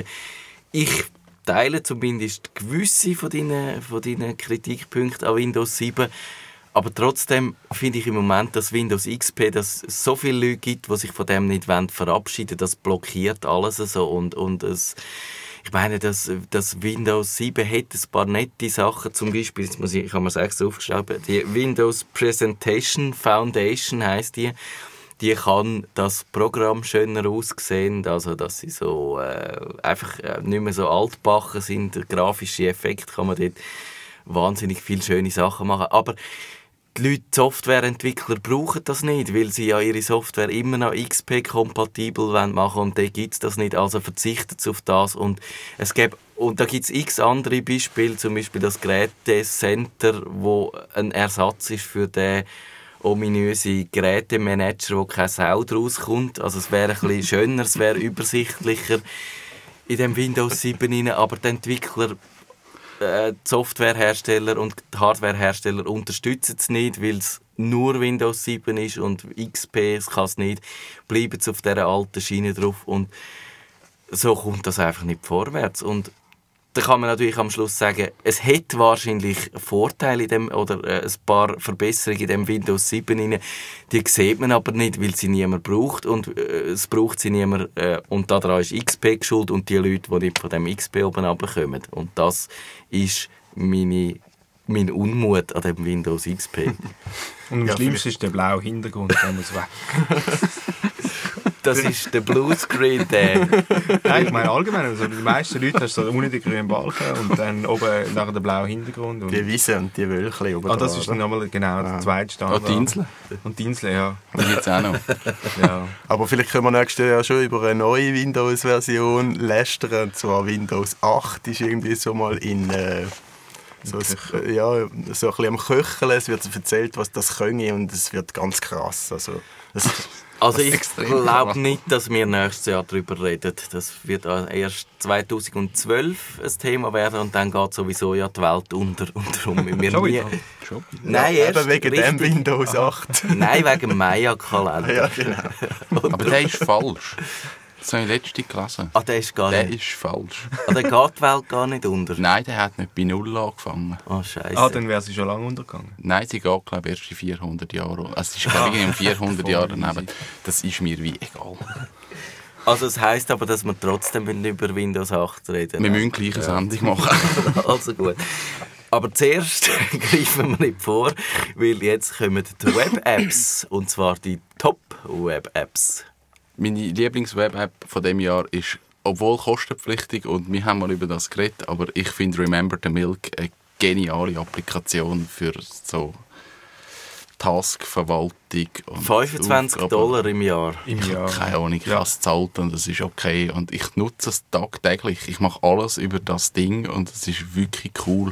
ich teile zumindest gewisse von deinen, von deinen Kritikpunkten an Windows sieben. Aber trotzdem finde ich im Moment, dass Windows X P, dass es so viele Leute gibt, die sich von dem nicht verabschieden wollen. Das blockiert alles so. Und, und es, ich meine, dass, dass Windows sieben hat ein paar nette Sachen. Zum Beispiel, jetzt muss ich, ich habe mir das extra aufgeschrieben, die Windows Presentation Foundation heisst die. Die kann das Programm schöner aussehen, also dass sie so äh, einfach äh, nicht mehr so altbacken sind. Der grafische Effekt kann man dort wahnsinnig viele schöne Sachen machen. Aber die Leute, die Softwareentwickler, brauchen das nicht, weil sie ja ihre Software immer noch X P-kompatibel machen wollen und da gibt es das nicht, also verzichtet sie auf das. Und es gibt, und da gibt es x andere Beispiele, zum Beispiel das Gerätecenter, wo ein Ersatz ist für den ominöse Gerätemanager, wo keine Sau draus kommt. Also es wäre ein bisschen schöner, es wäre übersichtlicher in dem Windows sieben rein, aber die Entwickler, äh, die Softwarehersteller und die Hardwarehersteller unterstützen es nicht, weil es nur Windows sieben ist und X P, es kann es nicht, bleiben sie auf dieser alten Schiene drauf und so kommt das einfach nicht vorwärts. Und da kann man natürlich am Schluss sagen, es hat wahrscheinlich Vorteile in dem, oder äh, ein paar Verbesserungen in dem Windows sieben rein. Die sieht man aber nicht, weil sie niemand braucht und äh, es braucht sie niemand äh, und daran ist X P geschuld und die Leute, die nicht von dem X P oben runterkommen. Und das ist meine, mein Unmut an dem Windows X P. Und am Ja, schlimmsten ist der blaue Hintergrund, der muss weg. Das ist der Bluescreen, der. Nein, ich meine allgemein, also die meisten Leute hast so unten den grünen Balken und dann oben nachher den blauen Hintergrund. Und Die Wiese und die Wölkchen oben ah, das dran, ist dann oder? nochmal genau der zweite Standard. Oh, die Insel. Und die Insel, ja. Die gibt es auch noch. ja. Aber vielleicht können wir nächstes Jahr schon über eine neue Windows-Version lästern. Und zwar Windows acht ist irgendwie so mal in... Äh, so, ein, ja, so ein bisschen am Köcheln. Es wird erzählt, was das könne und es wird ganz krass. Also, es, Also Das ist ich extrem glaube krass. nicht, dass wir nächstes Jahr darüber reden. Das wird erst zweitausendzwölf ein Thema werden und dann geht sowieso ja die Welt unter. Und darum müssen wir Schon nie... wieder? Schon. Nein, ja, erst eben wegen dem richtig- Windows acht. Nein, wegen dem Maya-Kalender. Ja, genau. Aber der ist falsch. Das habe ich letztens gelesen. Ah, der ist gar Der nicht... ist falsch. Ah, der geht die Welt gar nicht unter. Nein, der hat nicht bei Null angefangen. Oh, Scheiße. Ah, dann wäre sie schon lange untergegangen. Nein, sie geht, glaube ich, erst in vierhundert Jahren. Also, es ist, glaube ich, um vierhundert Jahre daneben. Das ist mir wie egal. Also das heisst aber, dass wir trotzdem über Windows acht reden. Wir müssen gleich eine Sendung machen. Also gut. Aber zuerst greifen wir nicht vor, weil jetzt kommen die Web-Apps. Und zwar die Top-Web-Apps. Meine Lieblings-Web-App von diesem Jahr ist, obwohl kostenpflichtig, und wir haben mal über das geredet, aber ich finde Remember the Milk eine geniale Applikation für so Taskverwaltung. Und fünfundzwanzig Aufgaben. Dollar im Jahr. Im Ich Jahr. habe keine Ahnung, ich Ja. habe es gezahlt und es ist okay. Und ich nutze es tagtäglich. Ich mache alles über das Ding und es ist wirklich cool.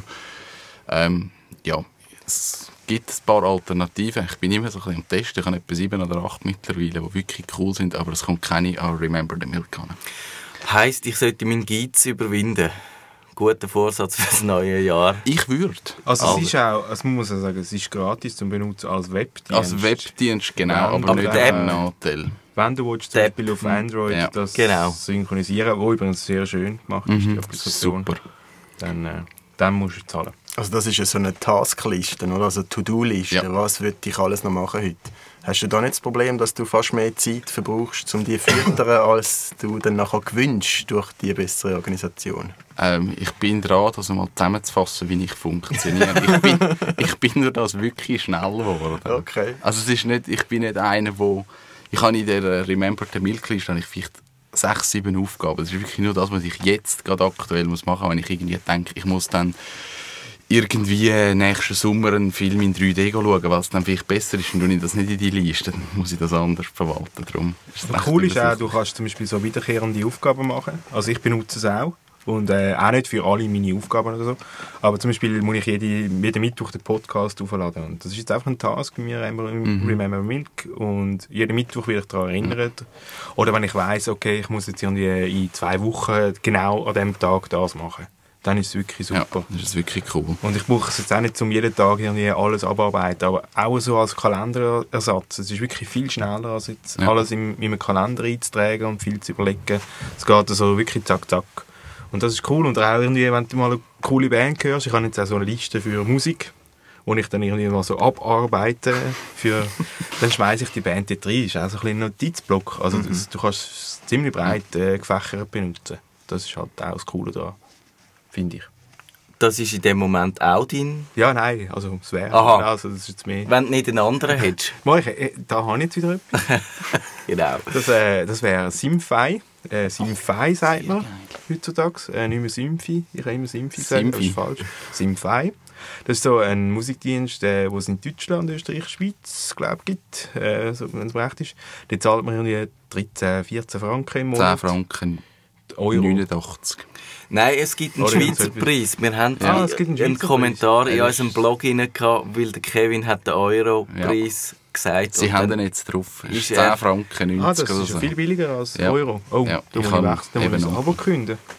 Ähm, ja, es gibt ein paar Alternativen. Ich bin immer so ein bisschen am Testen. Ich habe etwa sieben oder acht mittlerweile, die wirklich cool sind, aber es kommt keine an Remember the Milk an. Heisst, ich sollte meinen Geiz überwinden. Guter Vorsatz für das neue Jahr. Ich würde. Also Also- es ist auch, also man muss ja sagen, es ist gratis zum Benutzen als Webdienst. Als Webdienst, genau, Ja, aber, aber nicht der- ein Nachteil. Wenn du willst, zum Tab. Beispiel auf Android Ja. das Genau. synchronisieren, wo übrigens sehr schön gemacht ist, die Mhm, Applikation, super. dann, äh, dann musst du zahlen. Also das ist ja so eine Taskliste, oder? Also eine To-Do-Liste. Ja. Was würde ich alles noch machen heute? Hast du da nicht das Problem, dass du fast mehr Zeit verbrauchst, um die zu füttern, als du dann nachher gewünscht durch die bessere Organisation? Ähm, ich bin dran, das mal zusammenzufassen, wie ich funktioniere. ich, bin, ich bin nur das wirklich schnell geworden. Okay. Also es ist nicht, ich bin nicht einer, wo ich habe in der Remember the Milk Liste habe ich vielleicht sechs, sieben Aufgaben. Das ist wirklich nur das, was ich jetzt gerade aktuell muss machen muss, wenn ich irgendwie denke, ich muss dann irgendwie nächsten Sommer einen Film in drei D schauen, weil es dann vielleicht besser ist, dann tue ich das nicht in die Liste, dann muss ich das anders verwalten. Darum ist es recht Cool ist auch, übersichtlich. du kannst zum Beispiel so wiederkehrende Aufgaben machen. Also ich benutze es auch. Und äh, auch nicht für alle meine Aufgaben oder so. Aber zum Beispiel muss ich jede, jeden Mittwoch den Podcast aufladen. Und das ist jetzt einfach ein Task bei mir, Remember, Mhm. Remember Milk. Und jeden Mittwoch werde ich daran erinnert. Oder wenn ich weiss, okay, ich muss jetzt irgendwie in zwei Wochen genau an diesem Tag das machen. Dann ist es wirklich Ja, super. das ist wirklich cool. Und ich brauche es jetzt auch nicht, um jeden Tag irgendwie alles abarbeiten, aber auch so als Kalenderersatz. Es ist wirklich viel schneller, als jetzt Ja. alles in, in einem Kalender einzutragen und viel zu überlegen. Es geht also wirklich zack, zack. Und das ist cool. Und auch irgendwie, wenn du mal eine coole Band hörst, ich habe jetzt auch so eine Liste für Musik, wo ich dann irgendwie mal so abarbeite, für, dann schmeiße ich die Band dort rein. Das ist auch so ein bisschen ein Notizblock. Also Mhm. das, du kannst es ziemlich breit äh, gefächert benutzen. Das ist halt auch das Coole daran, finde ich. Das ist in dem Moment auch dein... Ja, nein, also es wäre. Aha. Also das ist jetzt mehr. Wenn du nicht einen anderen hättest. Mal, ich, äh, da habe ich jetzt wieder etwas. Genau. Das, äh, das wäre Simfy. Äh, Simfy sagt man heutzutage. Äh, nicht mehr Simfi. Ich habe immer Simfi gesagt, aber das Simfi. ist falsch. Simfy. Das ist so ein Musikdienst, äh, den es in Deutschland, Österreich, Schweiz, glaube ich, gibt, äh, so, wenn es recht ist. Da zahlt man irgendwie dreizehn, vierzehn Franken im zehn Monat. Franken, Euro. neunundachtzig. Nein, es gibt einen Oder Schweizer irgend so Preis. Wir haben Ah, es gibt einen einen Schweizer Kommentar Preis. in Ja, unserem das Blog rein gehabt, weil der Kevin hat den Euro-Preis gesagt. Sie und haben dann den jetzt drauf. Es ist ist er- zehn Franken neunzig Ah, das oder ist so. viel billiger als Ja. Euro. Oh, Ja, da ich muss ich kann wechseln, da muss eben ich das noch- Abo künden.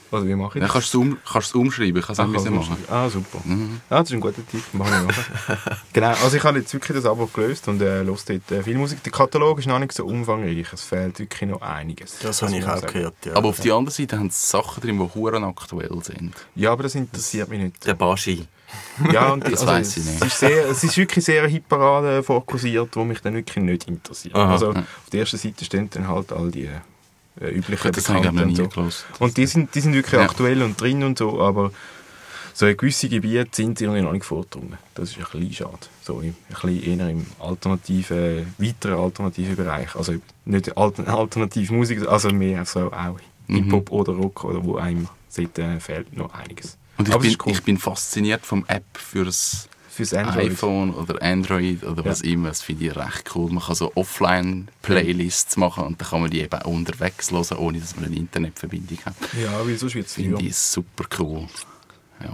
Oder wie mache ich Dann das? kannst du es um, kannst du es umschreiben, ich kann es auch müssen machen. Ah, super. Mhm. Ah, das ist ein guter Tipp. Machen wir nachher. Genau, also ich habe jetzt wirklich das Abo gelöst und äh, höre dort äh, viel Musik. Der Katalog ist noch nicht so umfangreich, es fehlt wirklich noch einiges. Das habe muss ich man auch sagen. gehört, ja. Aber auf der anderen Seite haben sie Sachen drin, die huren aktuell sind. Ja, aber das interessiert mich nicht. Der Baschi. Ja, und die, Das also, weiss ich nicht. Es ist, sehr, es ist wirklich sehr Hitparade fokussiert, wo mich dann wirklich nicht interessiert. Aha. Also auf der ersten Seite stehen dann halt all die äh, üblichen Das habe ich Bekannten noch und nie so. gehört. Und die sind, die sind wirklich Ja. aktuell und drin und so, aber so in gewissen Gebieten sind sie noch nicht vorgedrungen. Das ist ein bisschen schade. So im, ein bisschen eher im alternativen, weiteren alternativen Bereich. Also nicht Alter, alternative Musik, also mehr so auch Hip-Hop oder Rock oder wo einem seitdem fehlt noch einiges. Und ich Aber es bin, ist cool. ich bin fasziniert vom App für das Fürs Android. iPhone oder Android oder was Ja. immer. Das finde ich recht cool. Man kann so Offline-Playlists machen und dann kann man die eben auch unterwegs hören, ohne dass man eine Internetverbindung hat. Ja, weil sonst wird es Finde teuer. ich super cool. Ja.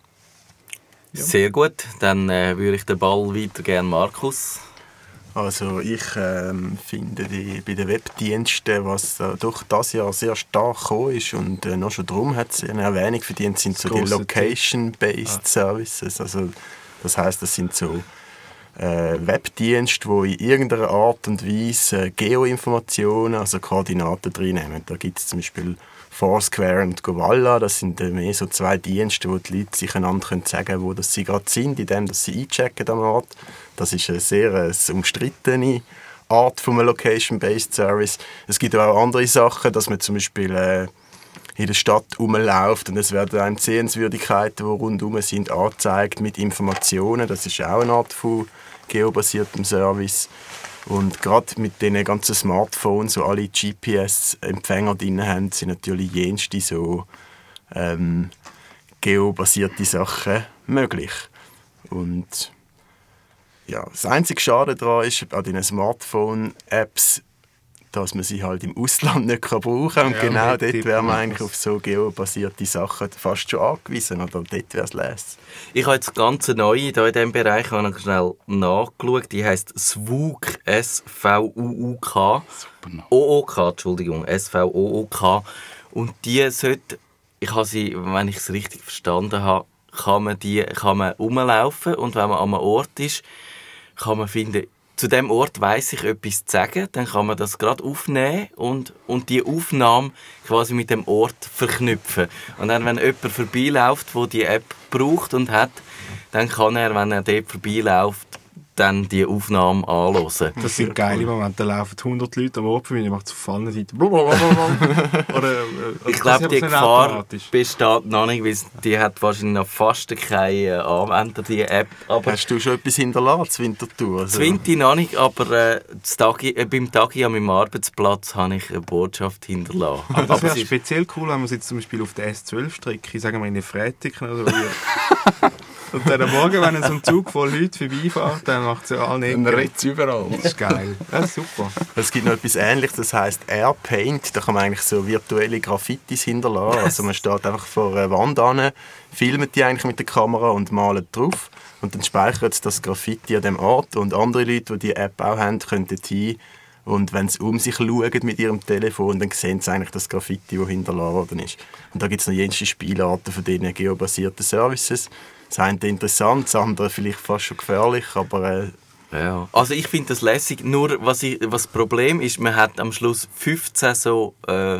Ja. Sehr gut. Dann äh, würde ich den Ball weiter gerne Markus. Also ich ähm, finde die, bei den Webdiensten, was äh, doch das Jahr sehr stark gekommen ist und äh, noch schon darum hat es eine Erwähnung verdient, sind so die grosse Location-Based Services. Also das heißt, das sind so äh, Webdienste, die in irgendeiner Art und Weise äh, Geoinformationen, also Koordinaten reinnehmen. Da gibt es zum Beispiel Foursquare und Gowalla, das sind äh, mehr so zwei Dienste, wo die Leute sich einander können sagen können, wo das sie gerade sind, indem dass sie einchecken am Ort. Das ist eine sehr äh, umstrittene Art von einem Location-Based Service. Es gibt auch andere Sachen, dass man zum Beispiel äh, in der Stadt rumläuft und es werden einem Sehenswürdigkeiten, die rundherum sind, angezeigt mit Informationen. Das ist auch eine Art von geobasiertem Service. Und gerade mit den ganzen Smartphones, wo alle G P S-Empfänger drin haben, sind natürlich jenste so ähm, geobasierte Sachen möglich. Und ja, das einzige Schade daran ist, an diesen Smartphone-Apps, dass man sie halt im Ausland nicht brauchen kann. Und Ja, genau mit dort Tipp wäre man und eigentlich was. auf so geobasierte Sachen fast schon angewiesen. Oder dort wäre es les. Ich habe jetzt ganz neue hier in diesem Bereich habe ich schnell nachgeschaut. Die heisst SVUK, S V U U K. Super noch. O O K, Entschuldigung, S V O O K. Und die sollte, ich habe sie, wenn ich es richtig verstanden habe, kann man die kann man rumlaufen und wenn man an einem Ort ist, kann man finden, zu dem Ort weiss ich etwas zu sagen, dann kann man das gerade aufnehmen und, und die Aufnahme quasi mit dem Ort verknüpfen. Und dann, wenn jemand vorbeiläuft, der die App braucht und hat, dann kann er, wenn er dort vorbeiläuft, dann die Aufnahme anhören. Das sind geile Momente. Da laufen hundert Leute am Ort vorbei und ich mache es auf allen Seiten. Oder, äh, Ich das glaube, ist die aber so Gefahr automatisch. besteht noch nicht, weil die hat wahrscheinlich noch fast keine Anwender, die App. Aber Hast du schon etwas hinterlassen, zur Winterthur? Also, Zwinti noch nicht, aber äh, das Tagi, äh, beim Tagi an meinem Arbeitsplatz habe ich eine Botschaft hinterlassen. Aber das wäre es ist- speziell cool, wenn wir es jetzt zum Beispiel auf der S zwölf strecke, sagen wir in den Freitag oder so. Und dann am Morgen, wenn so ein Zug voll Leute vorbeifährt, dann macht es ja alle Dann nicht. redet es überall. Das ist geil. Das ist super. Es gibt noch etwas Ähnliches, das heisst Airpaint. Da kann man eigentlich so virtuelle Graffitis hinterlassen. Also man steht einfach vor einer Wand an, filmt die eigentlich mit der Kamera und malt drauf. Und dann speichert es das Graffiti an dem Ort. Und andere Leute, die die App auch haben, können dort hin. Und wenn sie um sich schauen mit ihrem Telefon, dann sehen sie eigentlich das Graffiti, das hinterlassen worden ist. Und da gibt es noch jenste Spielarten von diesen geobasierten Services. Das eine interessant, das andere vielleicht fast schon gefährlich, aber äh, Ja. Also ich finde das lässig. Nur was, ich, was das Problem ist, man hat am Schluss fünfzehn so äh,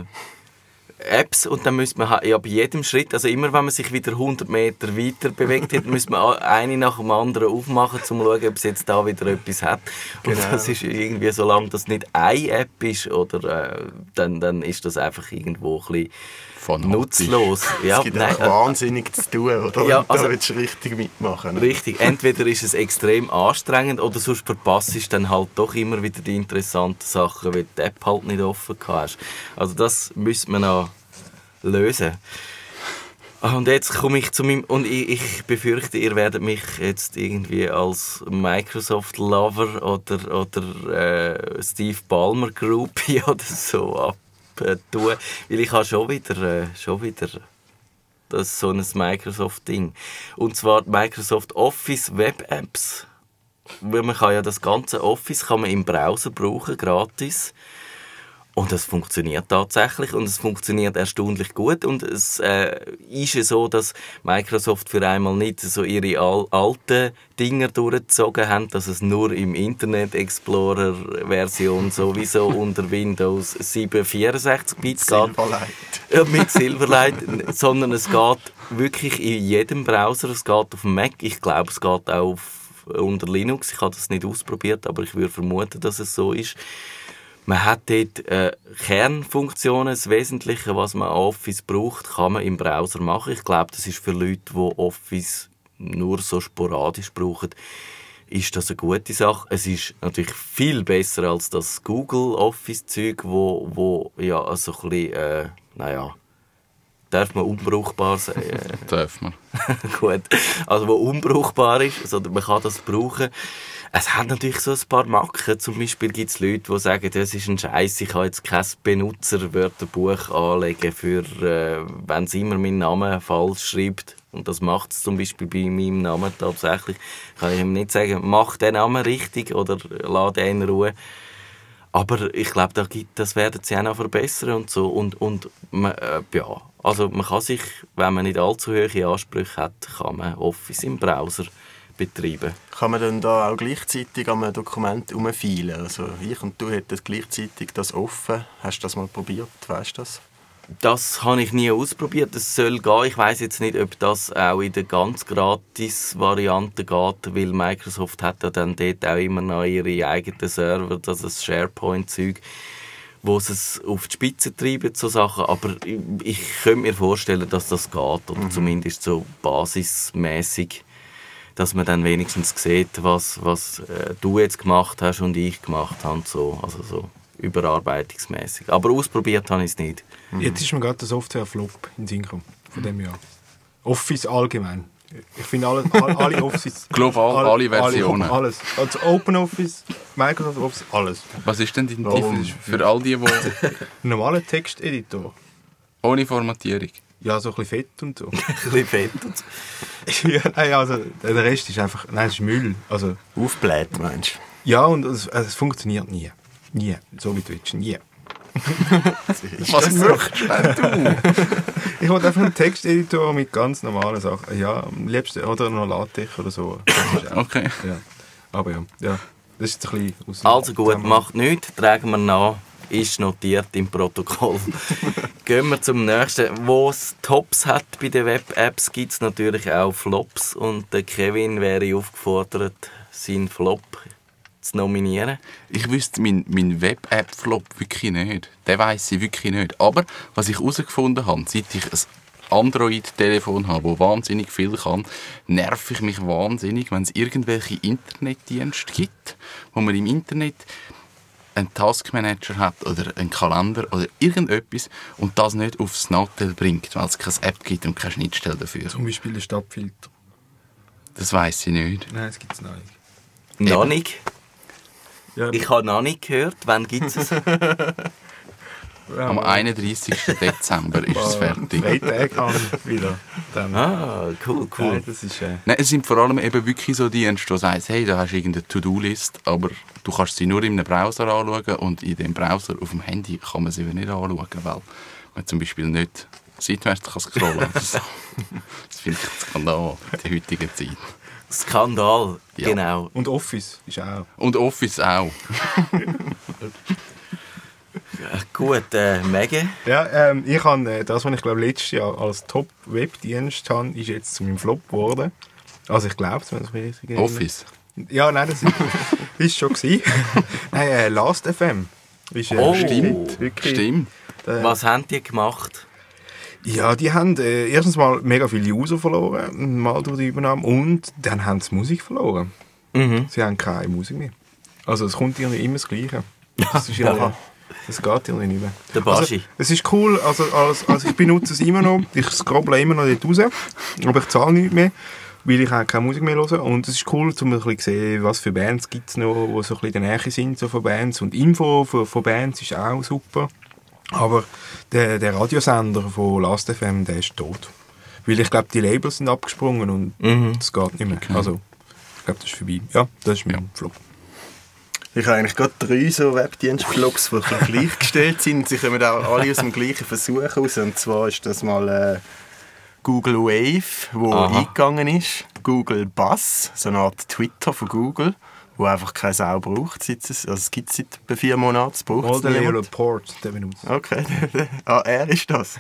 Apps und dann müsste man ha- ja bei jedem Schritt, also immer wenn man sich wieder hundert Meter weiter bewegt hat, müsste man eine nach dem anderen aufmachen, um zu schauen, ob es jetzt da wieder etwas hat. Und Genau. das ist irgendwie, solange das nicht eine App ist, oder, äh, dann, dann ist das einfach irgendwo ein bisschen Fanatisch. nutzlos. Ja, es gibt nein, auch äh, wahnsinnig zu tun, oder? Ja, also- da willst du richtig mitmachen. Ne? Richtig, entweder ist es extrem anstrengend oder sonst verpasst du dann halt doch immer wieder die interessanten Sachen, weil die App halt nicht offen hast. Also das müsste man noch lösen. Ah, und jetzt komme ich zu meinem... Und ich, ich befürchte, ihr werdet mich jetzt irgendwie als Microsoft-Lover oder, oder äh, Steve Ballmer-Groupie oder so abtun. Weil ich habe schon wieder... Äh, schon wieder das ist so ein Microsoft-Ding. Und zwar Microsoft Office Web Apps. Weil man kann ja das ganze Office kann man im Browser brauchen, gratis. Und es funktioniert tatsächlich und es funktioniert erstaunlich gut und es äh, ist ja so, dass Microsoft für einmal nicht so ihre al- alten Dinger durchgezogen haben, dass es nur im Internet Explorer Version sowieso unter Windows sieben vierundsechzig Bit geht. Silverlight. Ja, mit Silverlight, sondern es geht wirklich in jedem Browser, es geht auf dem Mac, ich glaube es geht auch auf, unter Linux, ich habe das nicht ausprobiert, aber ich würde vermuten, dass es so ist. Man hat dort äh, Kernfunktionen, das Wesentliche, was man an Office braucht, kann man im Browser machen. Ich glaube, das ist für Leute, die Office nur so sporadisch brauchen, ist das eine gute Sache. Es ist natürlich viel besser als das Google Office-Zeug, wo, wo ja so ein bisschen, äh, naja, darf man unbrauchbar sein? Äh, Darf man. Gut. Also, wo unbrauchbar ist, also man kann das brauchen. Es hat natürlich so ein paar Macken. Zum Beispiel gibt es Leute, die sagen, das ist ein Scheiß, ich kann jetzt kein Benutzerwörterbuch anlegen, für, äh, wenn es immer meinen Namen falsch schreibt. Und das macht es zum Beispiel bei meinem Namen tatsächlich. Kann ich ihm nicht sagen, mach den Namen richtig oder lass den in Ruhe. Aber ich glaube, da gibt, das werden sie auch noch verbessern und so. Und, und man, äh, ja, also man kann sich, wenn man nicht allzu hohe Ansprüche hat, kann man Office im Browser betreiben. Kann man dann da auch gleichzeitig an einem Dokument herumfeilen? Also ich und du hätten gleichzeitig das offen. Hast du das mal probiert? Weißt du das? Das habe ich nie ausprobiert. Das soll gehen. Ich weiss jetzt nicht, ob das auch in der ganz gratis Variante geht, weil Microsoft hat ja dann dort auch immer noch ihre eigenen Server, das ist SharePoint-Zeug, wo sie es auf die Spitze treiben, so Sachen. Aber ich, ich könnte mir vorstellen, dass das geht, oder mhm. zumindest so basismäßig, dass man dann wenigstens sieht, was, was äh, du jetzt gemacht hast und ich gemacht habe, so, also so überarbeitungsmäßig. Aber ausprobiert habe ich es nicht. Mhm. Jetzt ist mir gerade der Software-Flop in Synchro von dem Jahr. Office allgemein. Ich finde alle, alle, alle Office... Global, alle, alle Versionen. Alle, alles. Also Open Office, Microsoft Office, alles. Was ist denn dein Warum? Tipp für all die, die... Normaler Texteditor. Ohne Formatierung? Ja, so ein bisschen fett und so. Ein bisschen fett und so. Ja, nein, also der Rest ist einfach... Nein, es ist Müll. Also, Aufbläht, meinst du? ja, und es, es funktioniert nie. Nie. So wie du willst. Nie. Was möchtest du? Ich wollte einfach einen Texteditor mit ganz normalen Sachen. Ja, am liebsten, oder noch LaTeX oder so. Okay. Ja. Aber ja, ja, das ist ein bisschen aus dem Also gut, Zusammenhang. macht nichts, tragen wir nach, ist notiert im Protokoll. Gehen wir zum nächsten. Wo es Tops hat bei den Web-Apps, gibt es natürlich auch Flops. Und der Kevin wäre aufgefordert, seinen Flop zu nominieren. Ich wüsste meinen mein Web-App-Flop wirklich nicht. Den weiss ich wirklich nicht. Aber was ich herausgefunden habe, seit ich ein Android-Telefon habe, das wahnsinnig viel kann, nerv ich mich wahnsinnig, wenn es irgendwelche Internetdienste gibt, wo man im Internet einen Taskmanager hat oder einen Kalender oder irgendetwas und das nicht aufs Nattel bringt, weil es keine App gibt und keine Schnittstelle dafür. Zum Beispiel der Stadtfilter. Das weiss ich nicht. Nein, das gibt es noch nicht. Noch nicht. Ja, Ich habe noch nicht gehört. Wann gibt es es? Am einunddreißigsten Dezember ist es fertig. Freitag haben wir wieder. Dann. Ah, cool, cool. Nein, das ist... Äh, Nein, es sind vor allem eben wirklich so Dienste, wo du sagst, hey, da hast du irgendeine To-Do-List, aber du kannst sie nur in einem Browser anschauen und in dem Browser auf dem Handy kann man sie nicht anschauen, weil man zum Beispiel nicht seitwärts kann scrollen kann. Das, das finde ich ein Skandal in der heutigen Zeit. Skandal, Ja. genau. und Office ist auch. Und Office auch. Ja, gut, äh, Megan? Ja, ähm, ich habe äh, das, was ich glaube letztes Jahr als Top-Webdienst habe, ist jetzt zu meinem Flop geworden. Also ich glaube es, wenn ich mich richtig erinnere. Office. Ja, nein, das ist, ist schon gewesen. Nein, äh, Last F M. Ist, äh, Oh, stimmt. Wirklich, Stimmt. äh, Was haben die gemacht? Ja, die haben äh, erstens mal mega viele User verloren, mal durch die Übernahme, und dann haben sie Musik verloren. Mhm. Sie haben keine Musik mehr. Also es kommt irgendwie immer das Gleiche. Das ist Ja. irgendwie, das geht irgendwie nicht mehr. Der Baschi. Also, es ist cool, also, als, also ich benutze es immer noch, ich scrobble immer noch dort raus, aber ich zahle nichts mehr, weil ich auch keine Musik mehr höre. Und es ist cool, um ein bisschen zu sehen, was für Bands gibt es noch, die so ein bisschen in der Nähe sind so von Bands. Und Info von, von Bands ist auch super. Aber der, der Radiosender von Last F M, der ist tot. Weil ich glaube, die Labels sind abgesprungen und Mhm. das geht nicht mehr. Okay. Also, ich glaube, das ist vorbei. Ja, das ist mein Ja. Flop. Ich habe eigentlich gerade drei so Webdienstblogs, die ein bisschen gleichgestellt sind. Sie kommen auch alle aus dem gleichen Versuch raus. Und zwar ist das mal äh, Google Wave, wo Aha. eingegangen ist. Google Buzz, so eine Art Twitter von Google, wo einfach keine Sau braucht. Seit es, also es gibt es seit etwa vier Monaten. Es braucht es Model niemand. Port, der benutzt. Okay, ah, er ist das.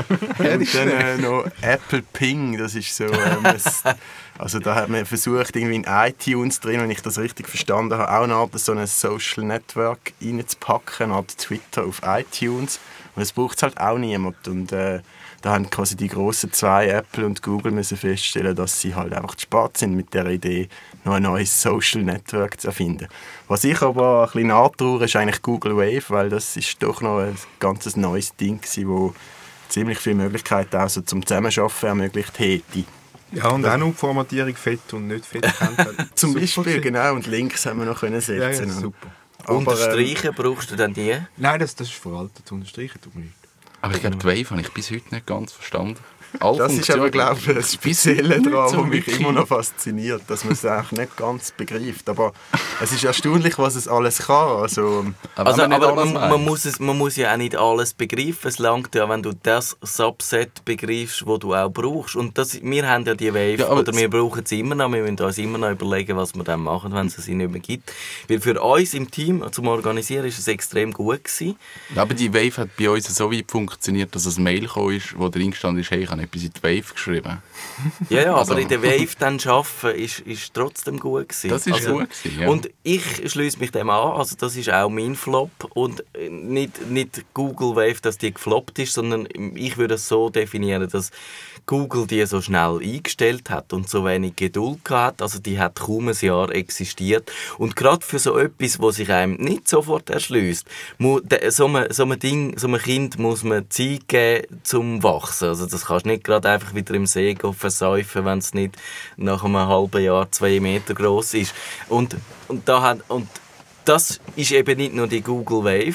Und dann äh, noch Apple Ping, das ist so... Ähm, ein, also da hat man versucht, irgendwie in iTunes drin, wenn ich das richtig verstanden habe, auch eine Art so ein Social Network reinzupacken, eine Art Twitter auf iTunes. Und das braucht es halt auch niemand. Und äh, da haben quasi die grossen zwei, Apple und Google, müssen feststellen, dass sie halt einfach zu spät sind mit der Idee, noch ein neues Social Network zu erfinden. Was ich aber ein bisschen nachtraue, ist eigentlich Google Wave, weil das ist doch noch ein ganz neues Ding gewesen, wo ziemlich viele Möglichkeiten auch so zum Zusammenarbeiten ermöglicht hätte. Ja, und auch noch die Formatierung fett und nicht fett kennt hat. Zum Super Beispiel, gewesen. genau, und Links haben wir noch können setzen. Ja, ja, super. Aber, Unterstreichen brauchst du dann die? Nein, das, das ist veraltet. Zu unterstreichen tut man nicht. Aber ich glaube, die Wave habe ich bis heute nicht ganz verstanden. Alle Das ist aber, glaube ich, das Spezielle Nicht daran, so was mich wirklich. immer noch fasziniert, dass man es eigentlich nicht ganz begreift. Aber es ist erstaunlich, was es alles kann. Also, Aber, Also, wenn man nicht aber alles man, weiss. man, muss es, man muss ja auch nicht alles begreifen. Es langt ja, wenn du das Subset begreifst, das du auch brauchst. Und das, wir haben ja die Wave, Ja, aber oder wir brauchen sie immer noch. Wir müssen uns immer noch überlegen, was wir dann machen, wenn es sie nicht mehr gibt. Weil für uns im Team zum Organisieren ist es extrem gut gewesen. Ja, aber die Wave hat bei uns so weit funktioniert, dass ein Mail kam, wo drin stand, hey, ich habe etwas in die Wave geschrieben. Ja, ja, Also- aber in der Wave dann arbeiten ist, ist trotzdem gut gewesen. Das ist gut gewesen, ja. Und ich schließe mich dem an, also das ist auch mein Flop und nicht, nicht Google Wave, dass die gefloppt ist, sondern ich würde es so definieren, dass Google die so schnell eingestellt hat und so wenig Geduld gehabt, also die hat kaum ein Jahr existiert und gerade für so etwas, was sich einem nicht sofort erschließt, mu- de- so einem so einem Ding, so einem Kind muss man Zeit geben zum Wachsen, also das kannst du nicht gerade einfach wieder im See gehen versäufen, wenn es nicht nach einem halben Jahr zwei Meter groß ist und und da hat und das ist eben nicht nur die Google Wave,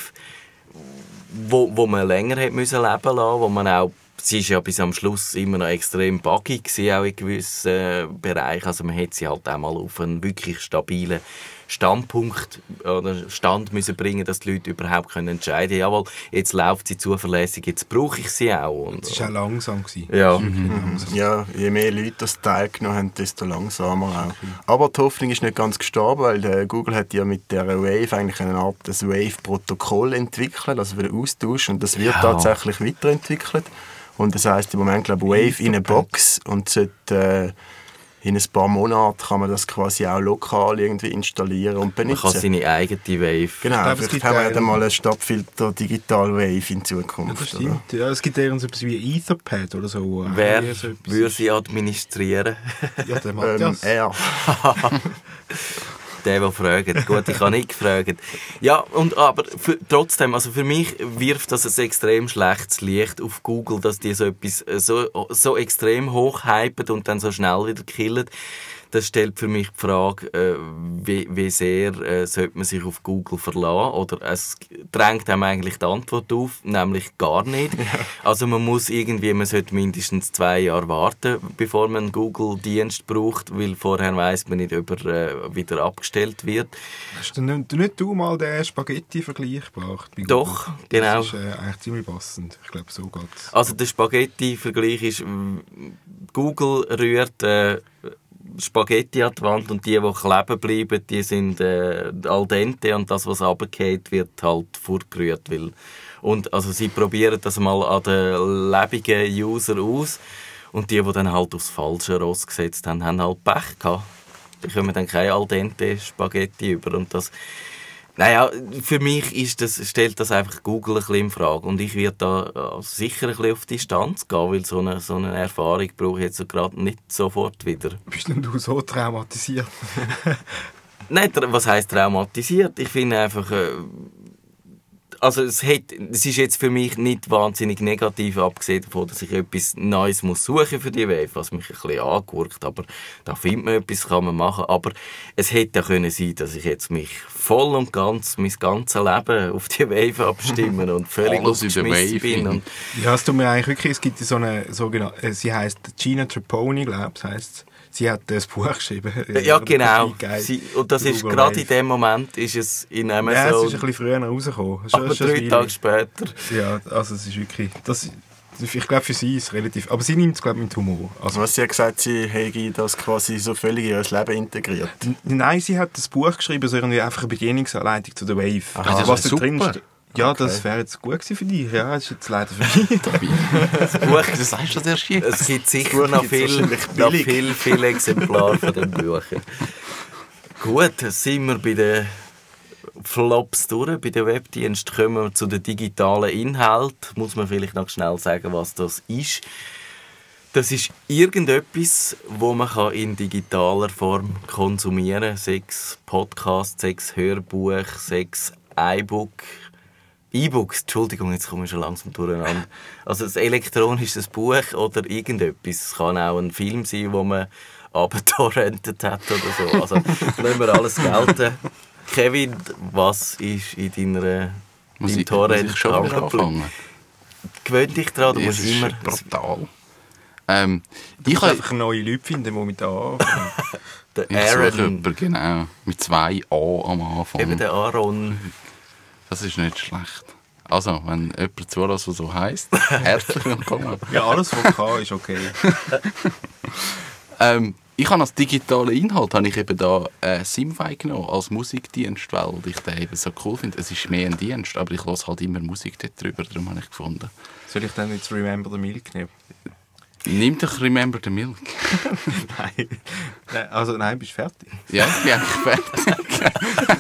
wo, wo man länger hat müssen leben lassen, wo man auch, sie ist ja bis am Schluss immer noch extrem buggy gewesen, auch in gewissen äh, Bereichen, also man hätte sie halt auch mal auf einen wirklich stabilen Standpunkt oder Stand müssen bringen, dass die Leute überhaupt können entscheiden, jawohl, jetzt läuft sie zuverlässig, jetzt brauche ich sie auch. Und, Es war auch langsam. Gewesen. ja. ja, je mehr Leute das teilgenommen haben, desto langsamer auch. Aber die Hoffnung ist nicht ganz gestorben, weil der Google hat ja mit der Wave eigentlich eine Art das Wave-Protokoll entwickelt, also für den Austausch, und das wird Ja. tatsächlich weiterentwickelt. Und das heisst im Moment, glaube ich, Wave in a Box, und sollte, äh, in ein paar Monaten kann man das quasi auch lokal irgendwie installieren und Man benutzen. kann seine eigene Wave. Genau, glaube, es vielleicht gibt haben wir ja einen- dann mal einen Stadtfilter Digital Wave in Ja, Zukunft. das oder? stimmt. Ja, es gibt eher so etwas wie Etherpad oder so. wo Wer auch so etwas würde ist. sie administrieren? Ja, der Ähm, Matthias. er. Der, der fragt. Gut, ich habe nicht gefragt. Ja, und, aber für, trotzdem, also für mich wirft das ein extrem schlechtes Licht auf Google, dass die so etwas äh, so, so extrem hoch hypen und dann so schnell wieder killen. Das stellt für mich die Frage, äh, wie, wie sehr äh, sollte man sich auf Google verlassen, oder es drängt einem eigentlich die Antwort auf, nämlich gar nicht. Also man muss irgendwie, man sollte mindestens zwei Jahre warten, bevor man einen Google-Dienst braucht, weil vorher weiss man nicht, ob er äh, wieder abgestellt wird. Hast du nicht, nicht du mal den Spaghetti-Vergleich gebracht? bei Google? Doch, genau. Das ist äh, eigentlich ziemlich passend. Ich glaube, so geht es. Also der Spaghetti-Vergleich ist, mm, Google rührt äh, Spaghetti an die Wand und die, die kleben bleiben, die sind äh, al dente und das, was runtergeht, wird halt fortgerührt. Weil, und also sie probieren das mal an den lebenden User aus und die, die dann halt aufs falsche Ross gesetzt haben, haben halt Pech gehabt. Die kommen dann keine al dente Spaghetti über und das... Naja, für mich ist das, stellt das einfach Google ein bisschen in Frage. Und ich werde da äh, sicher ein bisschen auf Distanz gehen, weil so eine, so eine Erfahrung brauche ich jetzt so gerade nicht sofort wieder. Bist denn du so traumatisiert? Nein, tra- was heisst traumatisiert? Ich finde einfach... Äh, also es, hat, es ist jetzt für mich nicht wahnsinnig negativ, abgesehen davon, dass ich etwas Neues muss suchen für die Wave, was mich ein bisschen angewurkt, aber da findet man etwas, kann man machen. Aber es hätte auch können sein, dass ich jetzt mich voll und ganz, mein ganzes Leben auf die Wave abstimmen und völlig Alles in der aufgeschmissen Wave bin. hin. Und Ja, es tut mir eigentlich wirklich, es gibt so eine sogenannte, äh, sie heisst Gina Traponi, glaube ich, heisst Sie hat das Buch geschrieben. Ja, genau. Geil. Sie, und das ist Google gerade Live. in dem Moment, ist es in Amazon. Ja, es ist ein bisschen früher rausgekommen. Es ist aber schon ein drei Weile. Tage später. Ja, also es ist wirklich... Das, ich glaube, für sie ist es relativ... Aber sie nimmt es, glaube ich, mit Humor. Also, Was sie hat gesagt, sie hätte das quasi so völlig in ihr Leben integriert. N- Nein, sie hat das Buch geschrieben, so irgendwie einfach eine Bedienungsanleitung zu der Wave. Aha, also, das was ist da drin super. steht. Ja, Okay. das wäre jetzt gut gewesen für dich. Ja, das ist jetzt leider für mich. Das Buch, Das sagst du sehr schön. es gibt sicher Buch noch gibt's viel, wahrscheinlich noch billig. viel, viel Exemplare von dem Buch. Gut, sind wir bei den Flops durch. Bei den Webdiensten kommen wir zu den digitalen Inhalten. Muss man vielleicht noch schnell sagen, was das ist. Das ist irgendetwas, wo man kann in digitaler Form konsumieren kann. Sechs Podcasts, sechs Hörbuch, sechs iBook. E-Books, Entschuldigung, jetzt komme ich schon langsam durcheinander. Also ein elektronisches Buch oder irgendetwas. Es kann auch ein Film sein, wo man abgetorrentet hat oder so. Also lassen wir alles gelten. Kevin, was ist in deiner Muss deinem ich, muss Torrent ich schon wieder hängen geblieben? anfangen? Gewöhn dich daran, du Das musst ist immer... brutal. Ähm, Du ich musst habe einfach neue Leute finden, die mit A anfangen. Der ich suche Aaron, jemanden, genau, mit zwei A am Anfang. eben der Aaron. Das ist nicht schlecht. Also, wenn jemand zulässt, der so heisst, herzlich willkommen. Ja, alles, was kann, ist okay. Ähm, ich habe als digitalen Inhalt habe ich eben da äh, Simfy genommen, als Musikdienst, weil ich den eben so cool finde. Es ist mehr ein Dienst, aber ich höre halt immer Musik dort drüber, darum habe ich gefunden. Soll ich dann jetzt Remember the Milk nehmen? Nimm doch Remember the Milk. Nein. Nein. Also, nein, bist du fertig? Ja, ich bin eigentlich fertig.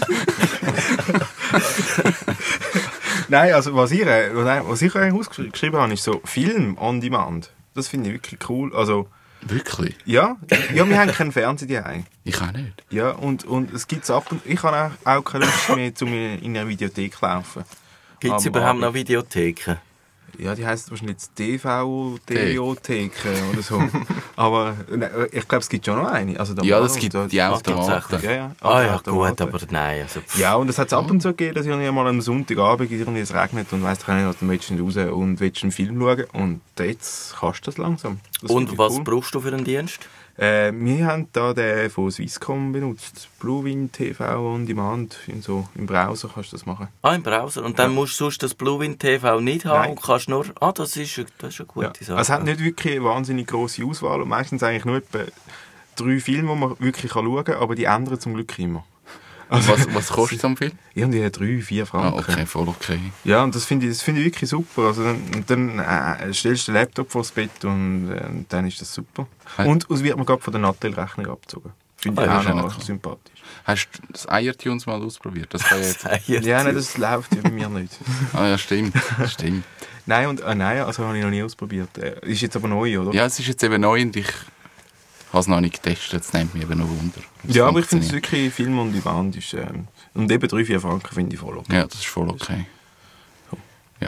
Nein, also was ich, äh, was ich eigentlich ausgeschrieben habe, ist so Film on Demand. Das finde ich wirklich cool. Also, Wirklich? ja, ja, wir haben keinen Fernseher daheim. Ich auch nicht. Ja, und, und es gibt es ab und ich habe auch, auch keine Lust mehr, um in einer Videothek zu laufen. Gibt es Am überhaupt Abend. noch Videotheken? Ja, die heisst wahrscheinlich jetzt D V-Deotheken oder so. Aber ne, ich glaube, es gibt schon noch eine. Also, da Ja, mal- das gibt da- die Automaten. Ja, ja. Ah ja, Automaten. gut, aber nein. Also, pff. Ja, und es hat es ab und zu gegeben, dass irgendwie mal am Sonntagabend irgendwie es regnet und weißt du nicht, dann willst du nicht raus und willst einen Film schauen. Und jetzt kannst du das langsam. Das finde Und ich was cool. brauchst du für einen Dienst? Äh, wir haben da den von Swisscom benutzt. Bluewind T V on Demand. In so, im Browser kannst du das machen. Ah, im Browser. Und dann Ja. musst du sonst das Bluewind T V nicht haben Nein. und kannst nur... Ah, das ist, das ist eine gute Ja. Sache. Also es hat nicht wirklich eine wahnsinnig grosse Auswahl und meistens eigentlich nur etwa drei Filme, die man wirklich schauen kann, aber die ändern zum Glück immer. Und was, was kostet so ein Film? Irgendwie drei, vier Ah, Franken. okay, voll okay. Ja, und das finde ich, das finde ich wirklich super. Also dann, und dann äh, stellst du den Laptop vor das Bett und äh, dann ist das super. Hey. Und es wird mir gerade von der Nattel-Rechnung abgezogen. Finde ich Ah, das auch ist ja noch noch cool. sympathisch. Hast du das iTunes mal ausprobiert? Das kann ja jetzt... Sei Ja, nein, das läuft ja bei mir nicht. Ah ja, stimmt. stimmt. Nein, und, äh, nein, also habe ich noch nie ausprobiert. Äh, ist jetzt aber neu, oder? Ja, es ist jetzt eben neu und ich habe es noch nicht getestet. Das nimmt mich eben noch Wunder. wie es Ja, aber ich finde es funktioniert. wirklich, Film und die Band ist... Ähm, und eben drei, vier Franken finde ich voll okay. Ja, das ist voll okay. Ja.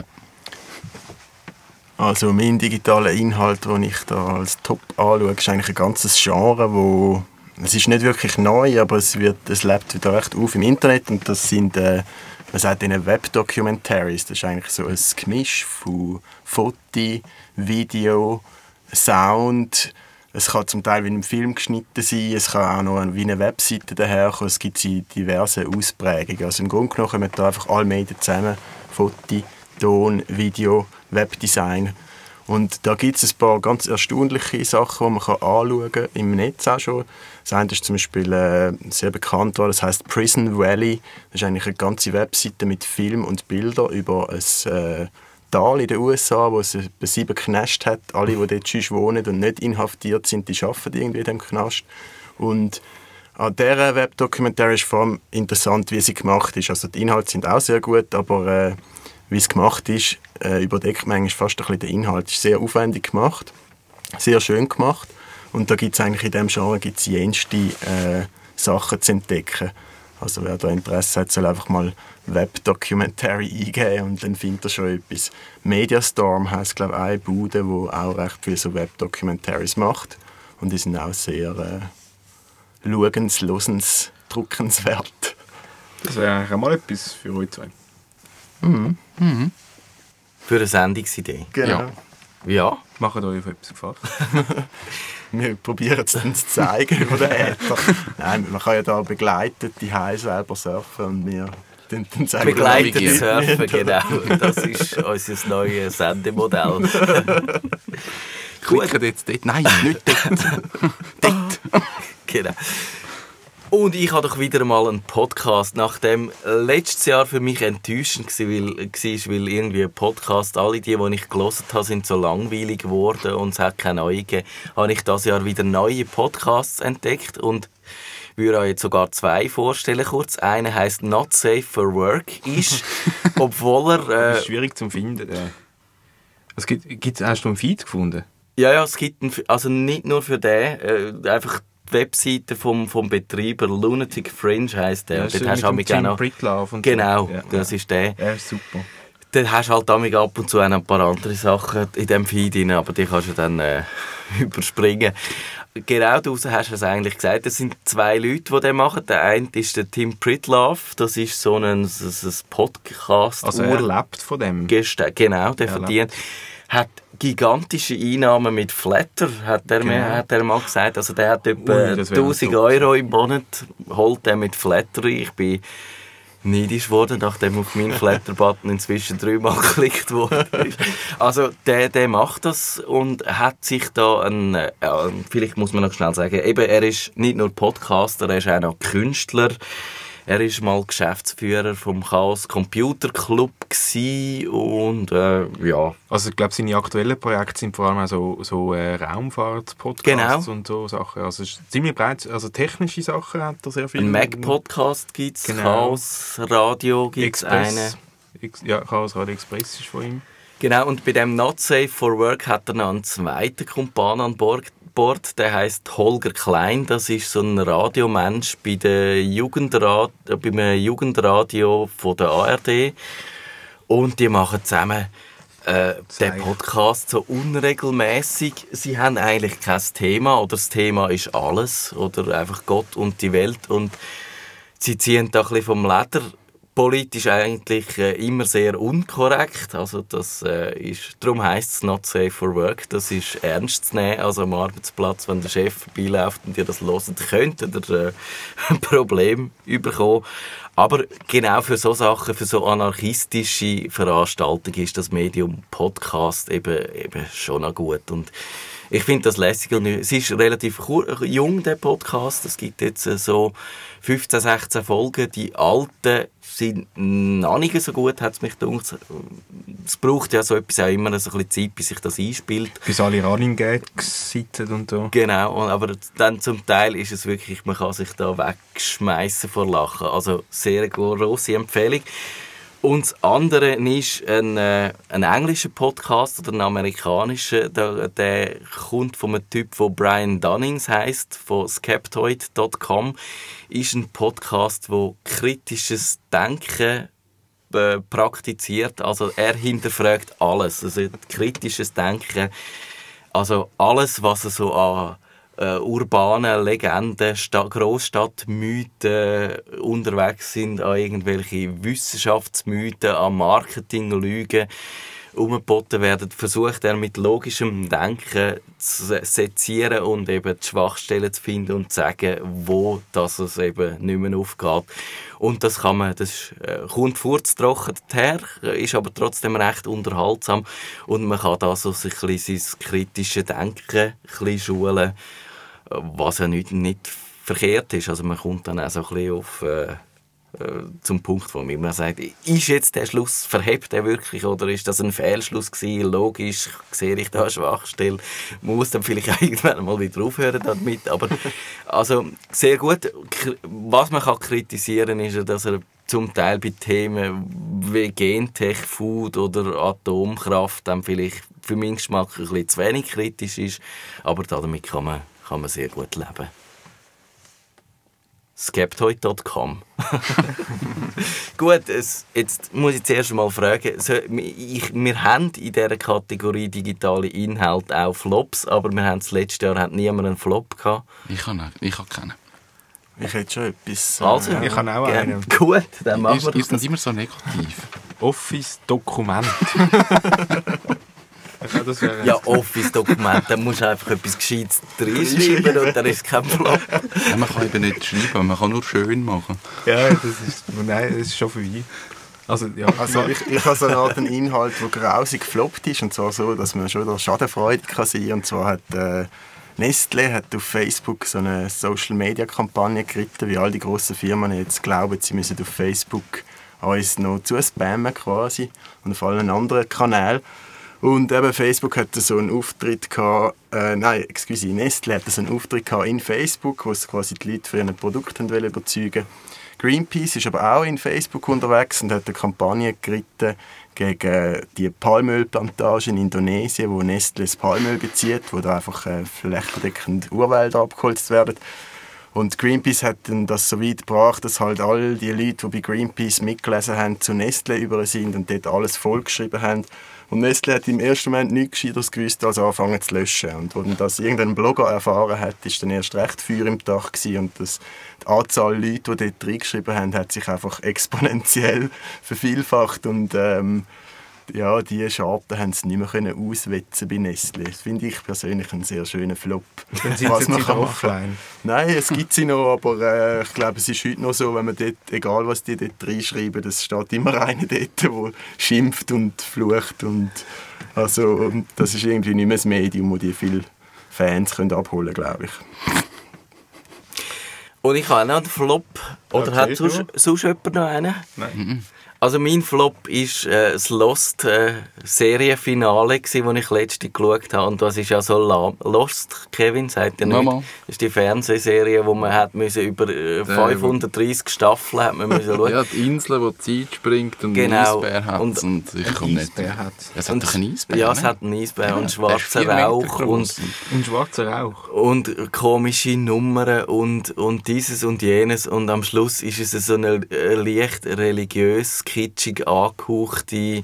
Also mein digitaler Inhalt, den ich da als Top anschaue, ist eigentlich ein ganzes Genre, wo es ist nicht wirklich neu, aber es wird, es lebt wieder recht auf im Internet und das sind, äh, man sagt ihnen Web-Documentaries. Das ist eigentlich so ein Gemisch von Foto, Video, Sound. Es kann zum Teil wie ein Film geschnitten sein, es kann auch noch wie eine Webseite daherkommen. Es gibt sie diverse Ausprägungen. Also im Grunde genommen kommen da einfach alle Medien zusammen. Foto, Ton, Video, Webdesign. Und da gibt es ein paar ganz erstaunliche Sachen, die man kann anschauen kann, im Netz auch schon. Das eine ist zum Beispiel äh, sehr bekannt, das heißt Prison Valley. Das ist eigentlich eine ganze Webseite mit Film und Bildern über ein äh, Tal in den U S A, wo es etwa sieben Knast hat. Alle, die dort sonst wohnen und nicht inhaftiert sind, die arbeiten irgendwie in diesem Knast. Und an dieser Webdokumentär ist vor allem interessant, wie sie gemacht ist. Also die Inhalte sind auch sehr gut, aber äh, wie es gemacht ist, äh, überdeckt manchmal fast ein bisschen den Inhalt. Es ist sehr aufwendig gemacht, sehr schön gemacht. Und da gibt es eigentlich in diesem Genre gibt's jenste äh, Sachen zu entdecken. Also wer da Interesse hat, soll einfach mal Web-Documentary eingeben und dann findet er schon etwas. Mediastorm heisst, glaube ich, eine Bude, die auch recht viele so Web-Documentaries macht. Und die sind auch sehr äh, schauens, losens, druckenswert. Das wäre eigentlich auch mal etwas für euch zwei. Für eine Sendungsidee. Genau. Ja. Ja. Macht euch auf etwas gefallen. wir probieren es dann zu zeigen über den Äther. Nein, man kann ja da begleitet die Heim selber surfen und wir dann, dann sagen begleitet wir, surfen, genau. Das ist unser neues Sendemodell. Klicken jetzt dort. Nein, nicht dort. Dort. Genau. Und ich habe doch wieder mal einen Podcast, nachdem letztes Jahr für mich enttäuschend war, weil, weil irgendwie ein Podcast, alle die, die ich gelesen habe, sind so langweilig geworden und es hat keine neuen gegeben, habe ich dieses Jahr wieder neue Podcasts entdeckt und würde euch jetzt sogar zwei vorstellen kurz. Einer heisst «Not Safe for Work», ist, obwohl er... Äh, das ist schwierig zu finden. Es gibt, gibt's, hast du einen Feed gefunden? Ja, ja, es gibt einen, also nicht nur für den, äh, einfach die Webseite vom, vom Betreiber, Lunatic Fringe heisst der. Ja, und dort hast mit dem Tim noch, Pritlove und genau, so. Ja, das ja. ist der. Er ist super. Dann hast du halt damit ab und zu ein paar andere Sachen in diesem Feed rein, aber die kannst du dann äh, überspringen. Genau draussen hast du es eigentlich gesagt. Es sind zwei Leute, die das machen. Der eine ist der Tim Pritlove, das ist so ein, ein, ein Podcast. Also er lebt von dem? Geste- genau, der er verdient. Hat gigantische Einnahmen mit Flatter, hat er, Genau. mir, hat er mal gesagt. Also der hat etwa Ui, das wäre tausend top. Euro im Monat, holt er mit Flatter. Ich bin neidisch geworden, nachdem auf meinen Flatter-Button inzwischen dreimal geklickt wurde. Also der, der macht das und hat sich da ein, äh, vielleicht muss man noch schnell sagen, eben, er ist nicht nur Podcaster, er ist auch noch Künstler. Er war mal Geschäftsführer vom Chaos Computer Club und äh, ja. Also ich glaube, seine aktuellen Projekte sind vor allem auch so, so äh, Raumfahrt-Podcasts Genau. und so Sachen. Also es ist ziemlich breit, also technische Sachen hat er sehr viel. Ein Mac-Podcast gibt es, Genau. Chaos Radio gibt es einen. Express. Ex- Ja, Chaos Radio Express ist von ihm. Genau, und bei dem Not Safe for Work hat er noch einen zweiten Kumpan an Bord. Der heisst Holger Klein. Das ist so ein Radiomensch bei der Jugendrad- äh, beim Jugendradio von der A R D. Und die machen zusammen äh, den Podcast so unregelmäßig. Sie haben eigentlich kein Thema oder das Thema ist alles oder einfach Gott und die Welt. Und sie ziehen da ein bisschen vom Leder. Politisch eigentlich äh, immer sehr unkorrekt. Also das äh, ist, darum heisst es «Not safe for work». Das ist ernst zu nehmen. Also am Arbeitsplatz, wenn der Chef vorbeiläuft und ihr das hört, könnte ihr äh, ein Problem bekommen. Aber genau für so Sachen, für so anarchistische Veranstaltungen ist das Medium Podcast eben, eben schon noch gut. Und ich finde das lässig. Und es ist relativ jung, der Podcast. Es gibt jetzt so fünfzehn, sechzehn Folgen. Die alten sind noch nicht so gut, hat es mich gedacht. Es braucht ja so etwas auch immer so ein bisschen Zeit, bis sich das einspielt. Bis alle Running Gags sitzen und so. Genau, aber dann zum Teil ist es wirklich, man kann sich da wegschmeißen vor Lachen. Also sehr grosse Empfehlung. Und das andere ist ein, äh, ein englischer Podcast oder ein amerikanischer. Der, der kommt von einem Typ, der Brian Dunnings heisst, von skeptoid Punkt com. Ist ein Podcast, der kritisches Denken äh, praktiziert. Also er hinterfragt alles. Also kritisches Denken. Also alles, was er so an Uh, urbane Legenden, Sta- Grossstadtmythen unterwegs sind, an irgendwelche Wissenschaftsmythen, an Marketinglügen umgeboten werden, versucht er mit logischem Denken zu sezieren und eben die Schwachstellen zu finden und zu sagen, wo das es eben nicht mehr aufgeht. Und das kann man, das äh, kommt furztrocken her, ist aber trotzdem recht unterhaltsam und man kann da so sich ein bisschen sein kritisches Denken ein bisschen schulen, was ja nicht, nicht verkehrt ist. Also man kommt dann auch so ein bisschen auf, äh, äh, zum Punkt, wo man sagt, ist jetzt der Schluss, verhebt er wirklich oder ist das ein Fehlschluss gewesen? Logisch sehe ich da eine Schwachstelle. Man muss dann vielleicht irgendwann mal wieder aufhören damit. Aber also sehr gut. Was man kann kritisieren ist, dass er zum Teil bei Themen wie Gentech, Food oder Atomkraft dann vielleicht für meinen Geschmack ein bisschen zu wenig kritisch ist. Aber damit kann man kann man sehr gut leben. skeptoid Punkt com Gut, es, jetzt muss ich zuerst mal fragen, so, ich, wir haben in dieser Kategorie digitale Inhalte auch Flops, aber wir haben das letzte Jahr hat niemand einen Flop gehabt. Ich habe ich habe keinen. Ich hätte schon etwas. Also, äh, Ich habe auch gern. einen. Gut, dann machen Ist, wir ist das. das immer so negativ? Office-Dokument. Ja, das wäre Ja, Office-Dokument, da musst du einfach etwas Gescheites reinschreiben und dann ist es kein Flop. Ja, man kann eben nicht schreiben, man kann nur schön machen. Ja, das ist, nein, das ist schon vorbei. Also, ja. Also ich, ich habe so eine Art Inhalt, der grausig gefloppt ist, und zwar so, dass man schon da Schadenfreude kann sein. Und zwar hat äh, Nestlé hat auf Facebook so eine Social-Media-Kampagne geritten, wie all die grossen Firmen jetzt glauben, sie müssen auf Facebook uns noch zuspammen quasi und auf allen anderen Kanälen. Und eben Facebook hatte so einen Auftritt gehabt, äh, nein, excuse, Nestlé hatte so einen Auftritt gehabt in Facebook, wo sie quasi die Leute für ihr Produkt haben überzeugen. Greenpeace ist aber auch in Facebook unterwegs und hat eine Kampagne geritten gegen die Palmölplantage in Indonesien, wo Nestlé das Palmöl bezieht, wo da einfach äh, flächendeckend Urwälder abgeholzt werden. Und Greenpeace hat dann das so weit gebracht, dass halt all die Leute, die bei Greenpeace mitgelesen haben, zu Nestlé über sind und dort alles vollgeschrieben haben. Und Nestlé hat im ersten Moment nichts Gescheiteres gewusst, als anfangen zu löschen. Und als das irgendein Blogger erfahren hat, war dann erst recht Feuer im Dach gewesen. Und das, die Anzahl Leute, die dort reingeschrieben haben, hat sich einfach exponentiell vervielfacht. Und ähm, ja, diese Schaden haben sie nicht mehr können auswetzen bei Nestlé. Das finde ich persönlich einen sehr schönen Flop. Dann sind Was sie man jetzt kann wieder machen. offline. Nein, es gibt sie noch, aber äh, ich glaube, es ist heute noch so, wenn man dort, egal was die dort reinschreiben, es steht immer einer dort, der schimpft und flucht. Und, also, das ist irgendwie nicht mehr das Medium, wo die viele Fans können abholen können, glaube ich. Und ich habe auch noch einen Flop. Oder Okay, hat sonst, du? sonst jemand noch einen? Nein. Also mein Flop war äh, das Lost-Serienfinale, äh, das ich letztens geschaut habe. Und das ist ja so lahm. Lost, Kevin, sagt ihr nicht? Nochmal. Das ist die Fernsehserie, wo man hat müssen über äh, fünfhundertdreissig Staffeln hat man müssen schauen. Ja, die Insel, wo die Zeit springt und Genau. einen Eisbär hat. Und- Und, ich komme nicht. Eisbär hat. Es hat doch einen Eisbär, Ja, ne? es hat einen Eisbär und Der ist schwarzen vier Meter Rauch gross. und, Ein schwarzer Rauch. und komische Nummern und, und dieses und jenes. Und am Schluss ist es so eine äh, leicht religiös, kitschig angehauchte...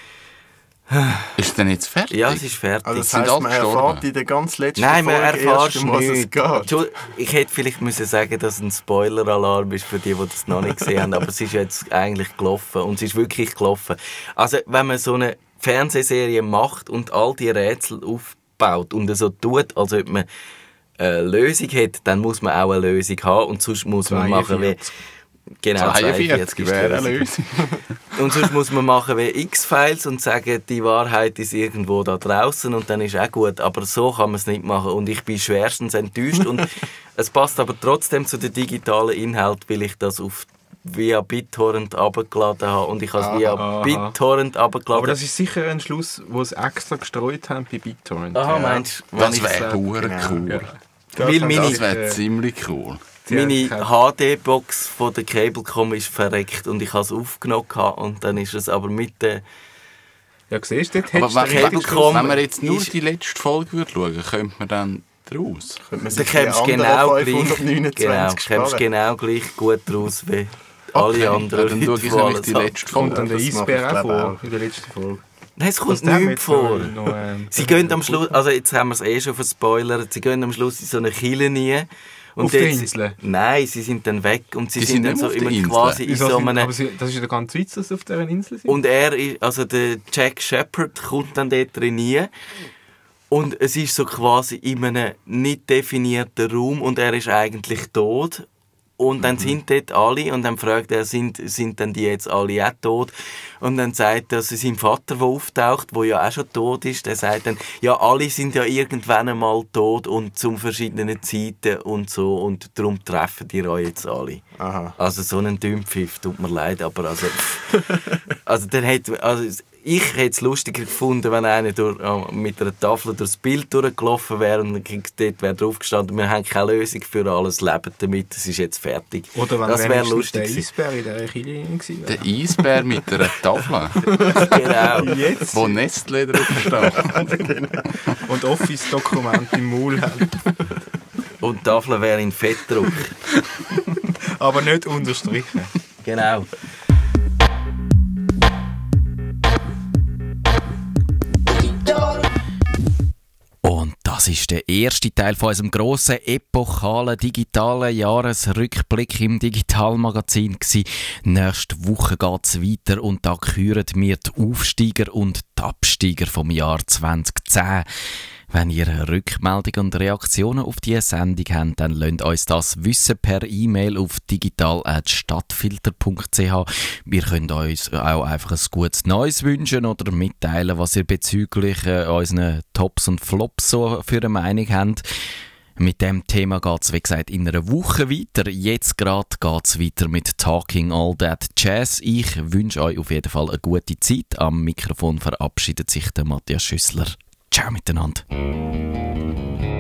Ist es denn jetzt fertig? Ja, es ist fertig. Also das Sind heisst, alle man gestorben? erfährt in der ganz letzten Nein, man Folge erfährt erst, um was es nichts. geht. Entschuldigung, ich hätte vielleicht müssen sagen, dass es ein Spoiler-Alarm ist für die, die das noch nicht gesehen haben, aber es ist jetzt eigentlich gelaufen und es ist wirklich gelaufen. Also, wenn man so eine Fernsehserie macht und all die Rätsel aufbaut und so tut, als ob man eine Lösung hat, dann muss man auch eine Lösung haben und sonst muss man machen wie... Genau, zweiundvierzig ist wäre die eine Lösung. Lösung. Und sonst muss man machen wie X-Files und sagen, die Wahrheit ist irgendwo da draußen und dann ist auch gut. Aber so kann man es nicht machen. Und ich bin schwerstens enttäuscht. Und es passt aber trotzdem zu den digitalen Inhalt, weil ich das auf via BitTorrent abgeladen habe. Und ich habe es via Aha. BitTorrent abgeladen. Aber das ist sicher ein Schluss, wo sie extra gestreut haben bei BitTorrent. Aha, Ja. meinst du? Das wenn wäre ich- hure Genau. cool. Weil haben meine- sie, Das wäre äh, ziemlich cool. die Meine haben- H D-Box von der Cablecom ist verreckt und ich habe es aufgenommen gehabt und dann ist es aber mit der... Ja, siehst du, dort Aber hättest du wenn, den wenn, Cablecom wenn wir jetzt nur ist- die letzte Folge würde schauen, könnte man dann draus. Könnte man Da sich kommst du die genau anderen gleich, genau, fünfhundertneunundzwanzig kommst sparen. genau gleich gut raus wie alle anderen ja, dann Leute, schaue ich die nämlich alles die haben. letzte Kommt Folge. dann der das mache Eisbär ich, auch glaube vor, auch. in der letzten Folge. Nein, es kommt Also, der nichts wird vor. noch, noch, ähm, Sie gehen am Schluss, also jetzt haben wir es eh schon verspoilert, sie gehen am Schluss in so eine Kille nie. Und Auf der dort- Insel? Nein, sie sind dann weg und sie Die sind, sind dann nicht so auf der immer Insel. quasi in Wieso so sind- einem... aber sie, das ist ja ganz Witz, dass sie auf dieser Insel sind. Und er, ist- also der Jack Shepard kommt dann dort rein und es ist so quasi in einem nicht definierten Raum und er ist eigentlich tot. Und dann sind dort alle und dann fragt er, sind, sind denn die jetzt alle auch tot? Und dann sagt er, also sein Vater, der auftaucht, der ja auch schon tot ist, der sagt dann, ja, alle sind ja irgendwann einmal tot und zu verschiedenen Zeiten und so und darum treffen die euch jetzt alle. Aha. Also so einen Dümpfiff, tut mir leid, aber also... also, dann hätte, also ich hätte es lustiger gefunden, wenn einer durch, äh, mit einer Tafel durchs Bild durchgelaufen wäre und dann dort wäre drauf gestanden, wir haben keine Lösung für alles, leben damit, es ist jetzt fertig. Oder wenn das wäre wenigstens lustig der gewesen. Eisbär in dieser Kille gewesen Der wäre. Eisbär mit einer Tafel, Genau. Jetzt. wo Nestlé drauf steht. Und Office-Dokumente im Maul haben. Und die Tafel wäre in Fettdruck. Aber nicht unterstrichen. Genau. Gitarre, Und das Das ist der erste Teil von unserem grossen, epochalen, digitalen Jahresrückblick im Digitalmagazin gsi. Nächste Woche geht's weiter und da küren wir die Aufsteiger und die Absteiger vom Jahr zwanzig zehn. Wenn ihr Rückmeldungen und Reaktionen auf diese Sendung habt, dann lasst uns das wissen per E-Mail auf digital at stadtfilter punkt c h. Wir könnt uns auch einfach ein gutes Neues wünschen oder mitteilen, was ihr bezüglich äh, unseren Tops und Flops so für eine Meinung habt. Mit dem Thema geht es, wie gesagt, in einer Woche weiter. Jetzt gerade geht es weiter mit Talking All That Jazz. Ich wünsche euch auf jeden Fall eine gute Zeit. Am Mikrofon verabschiedet sich der Matthias Schüssler. Ciao miteinander.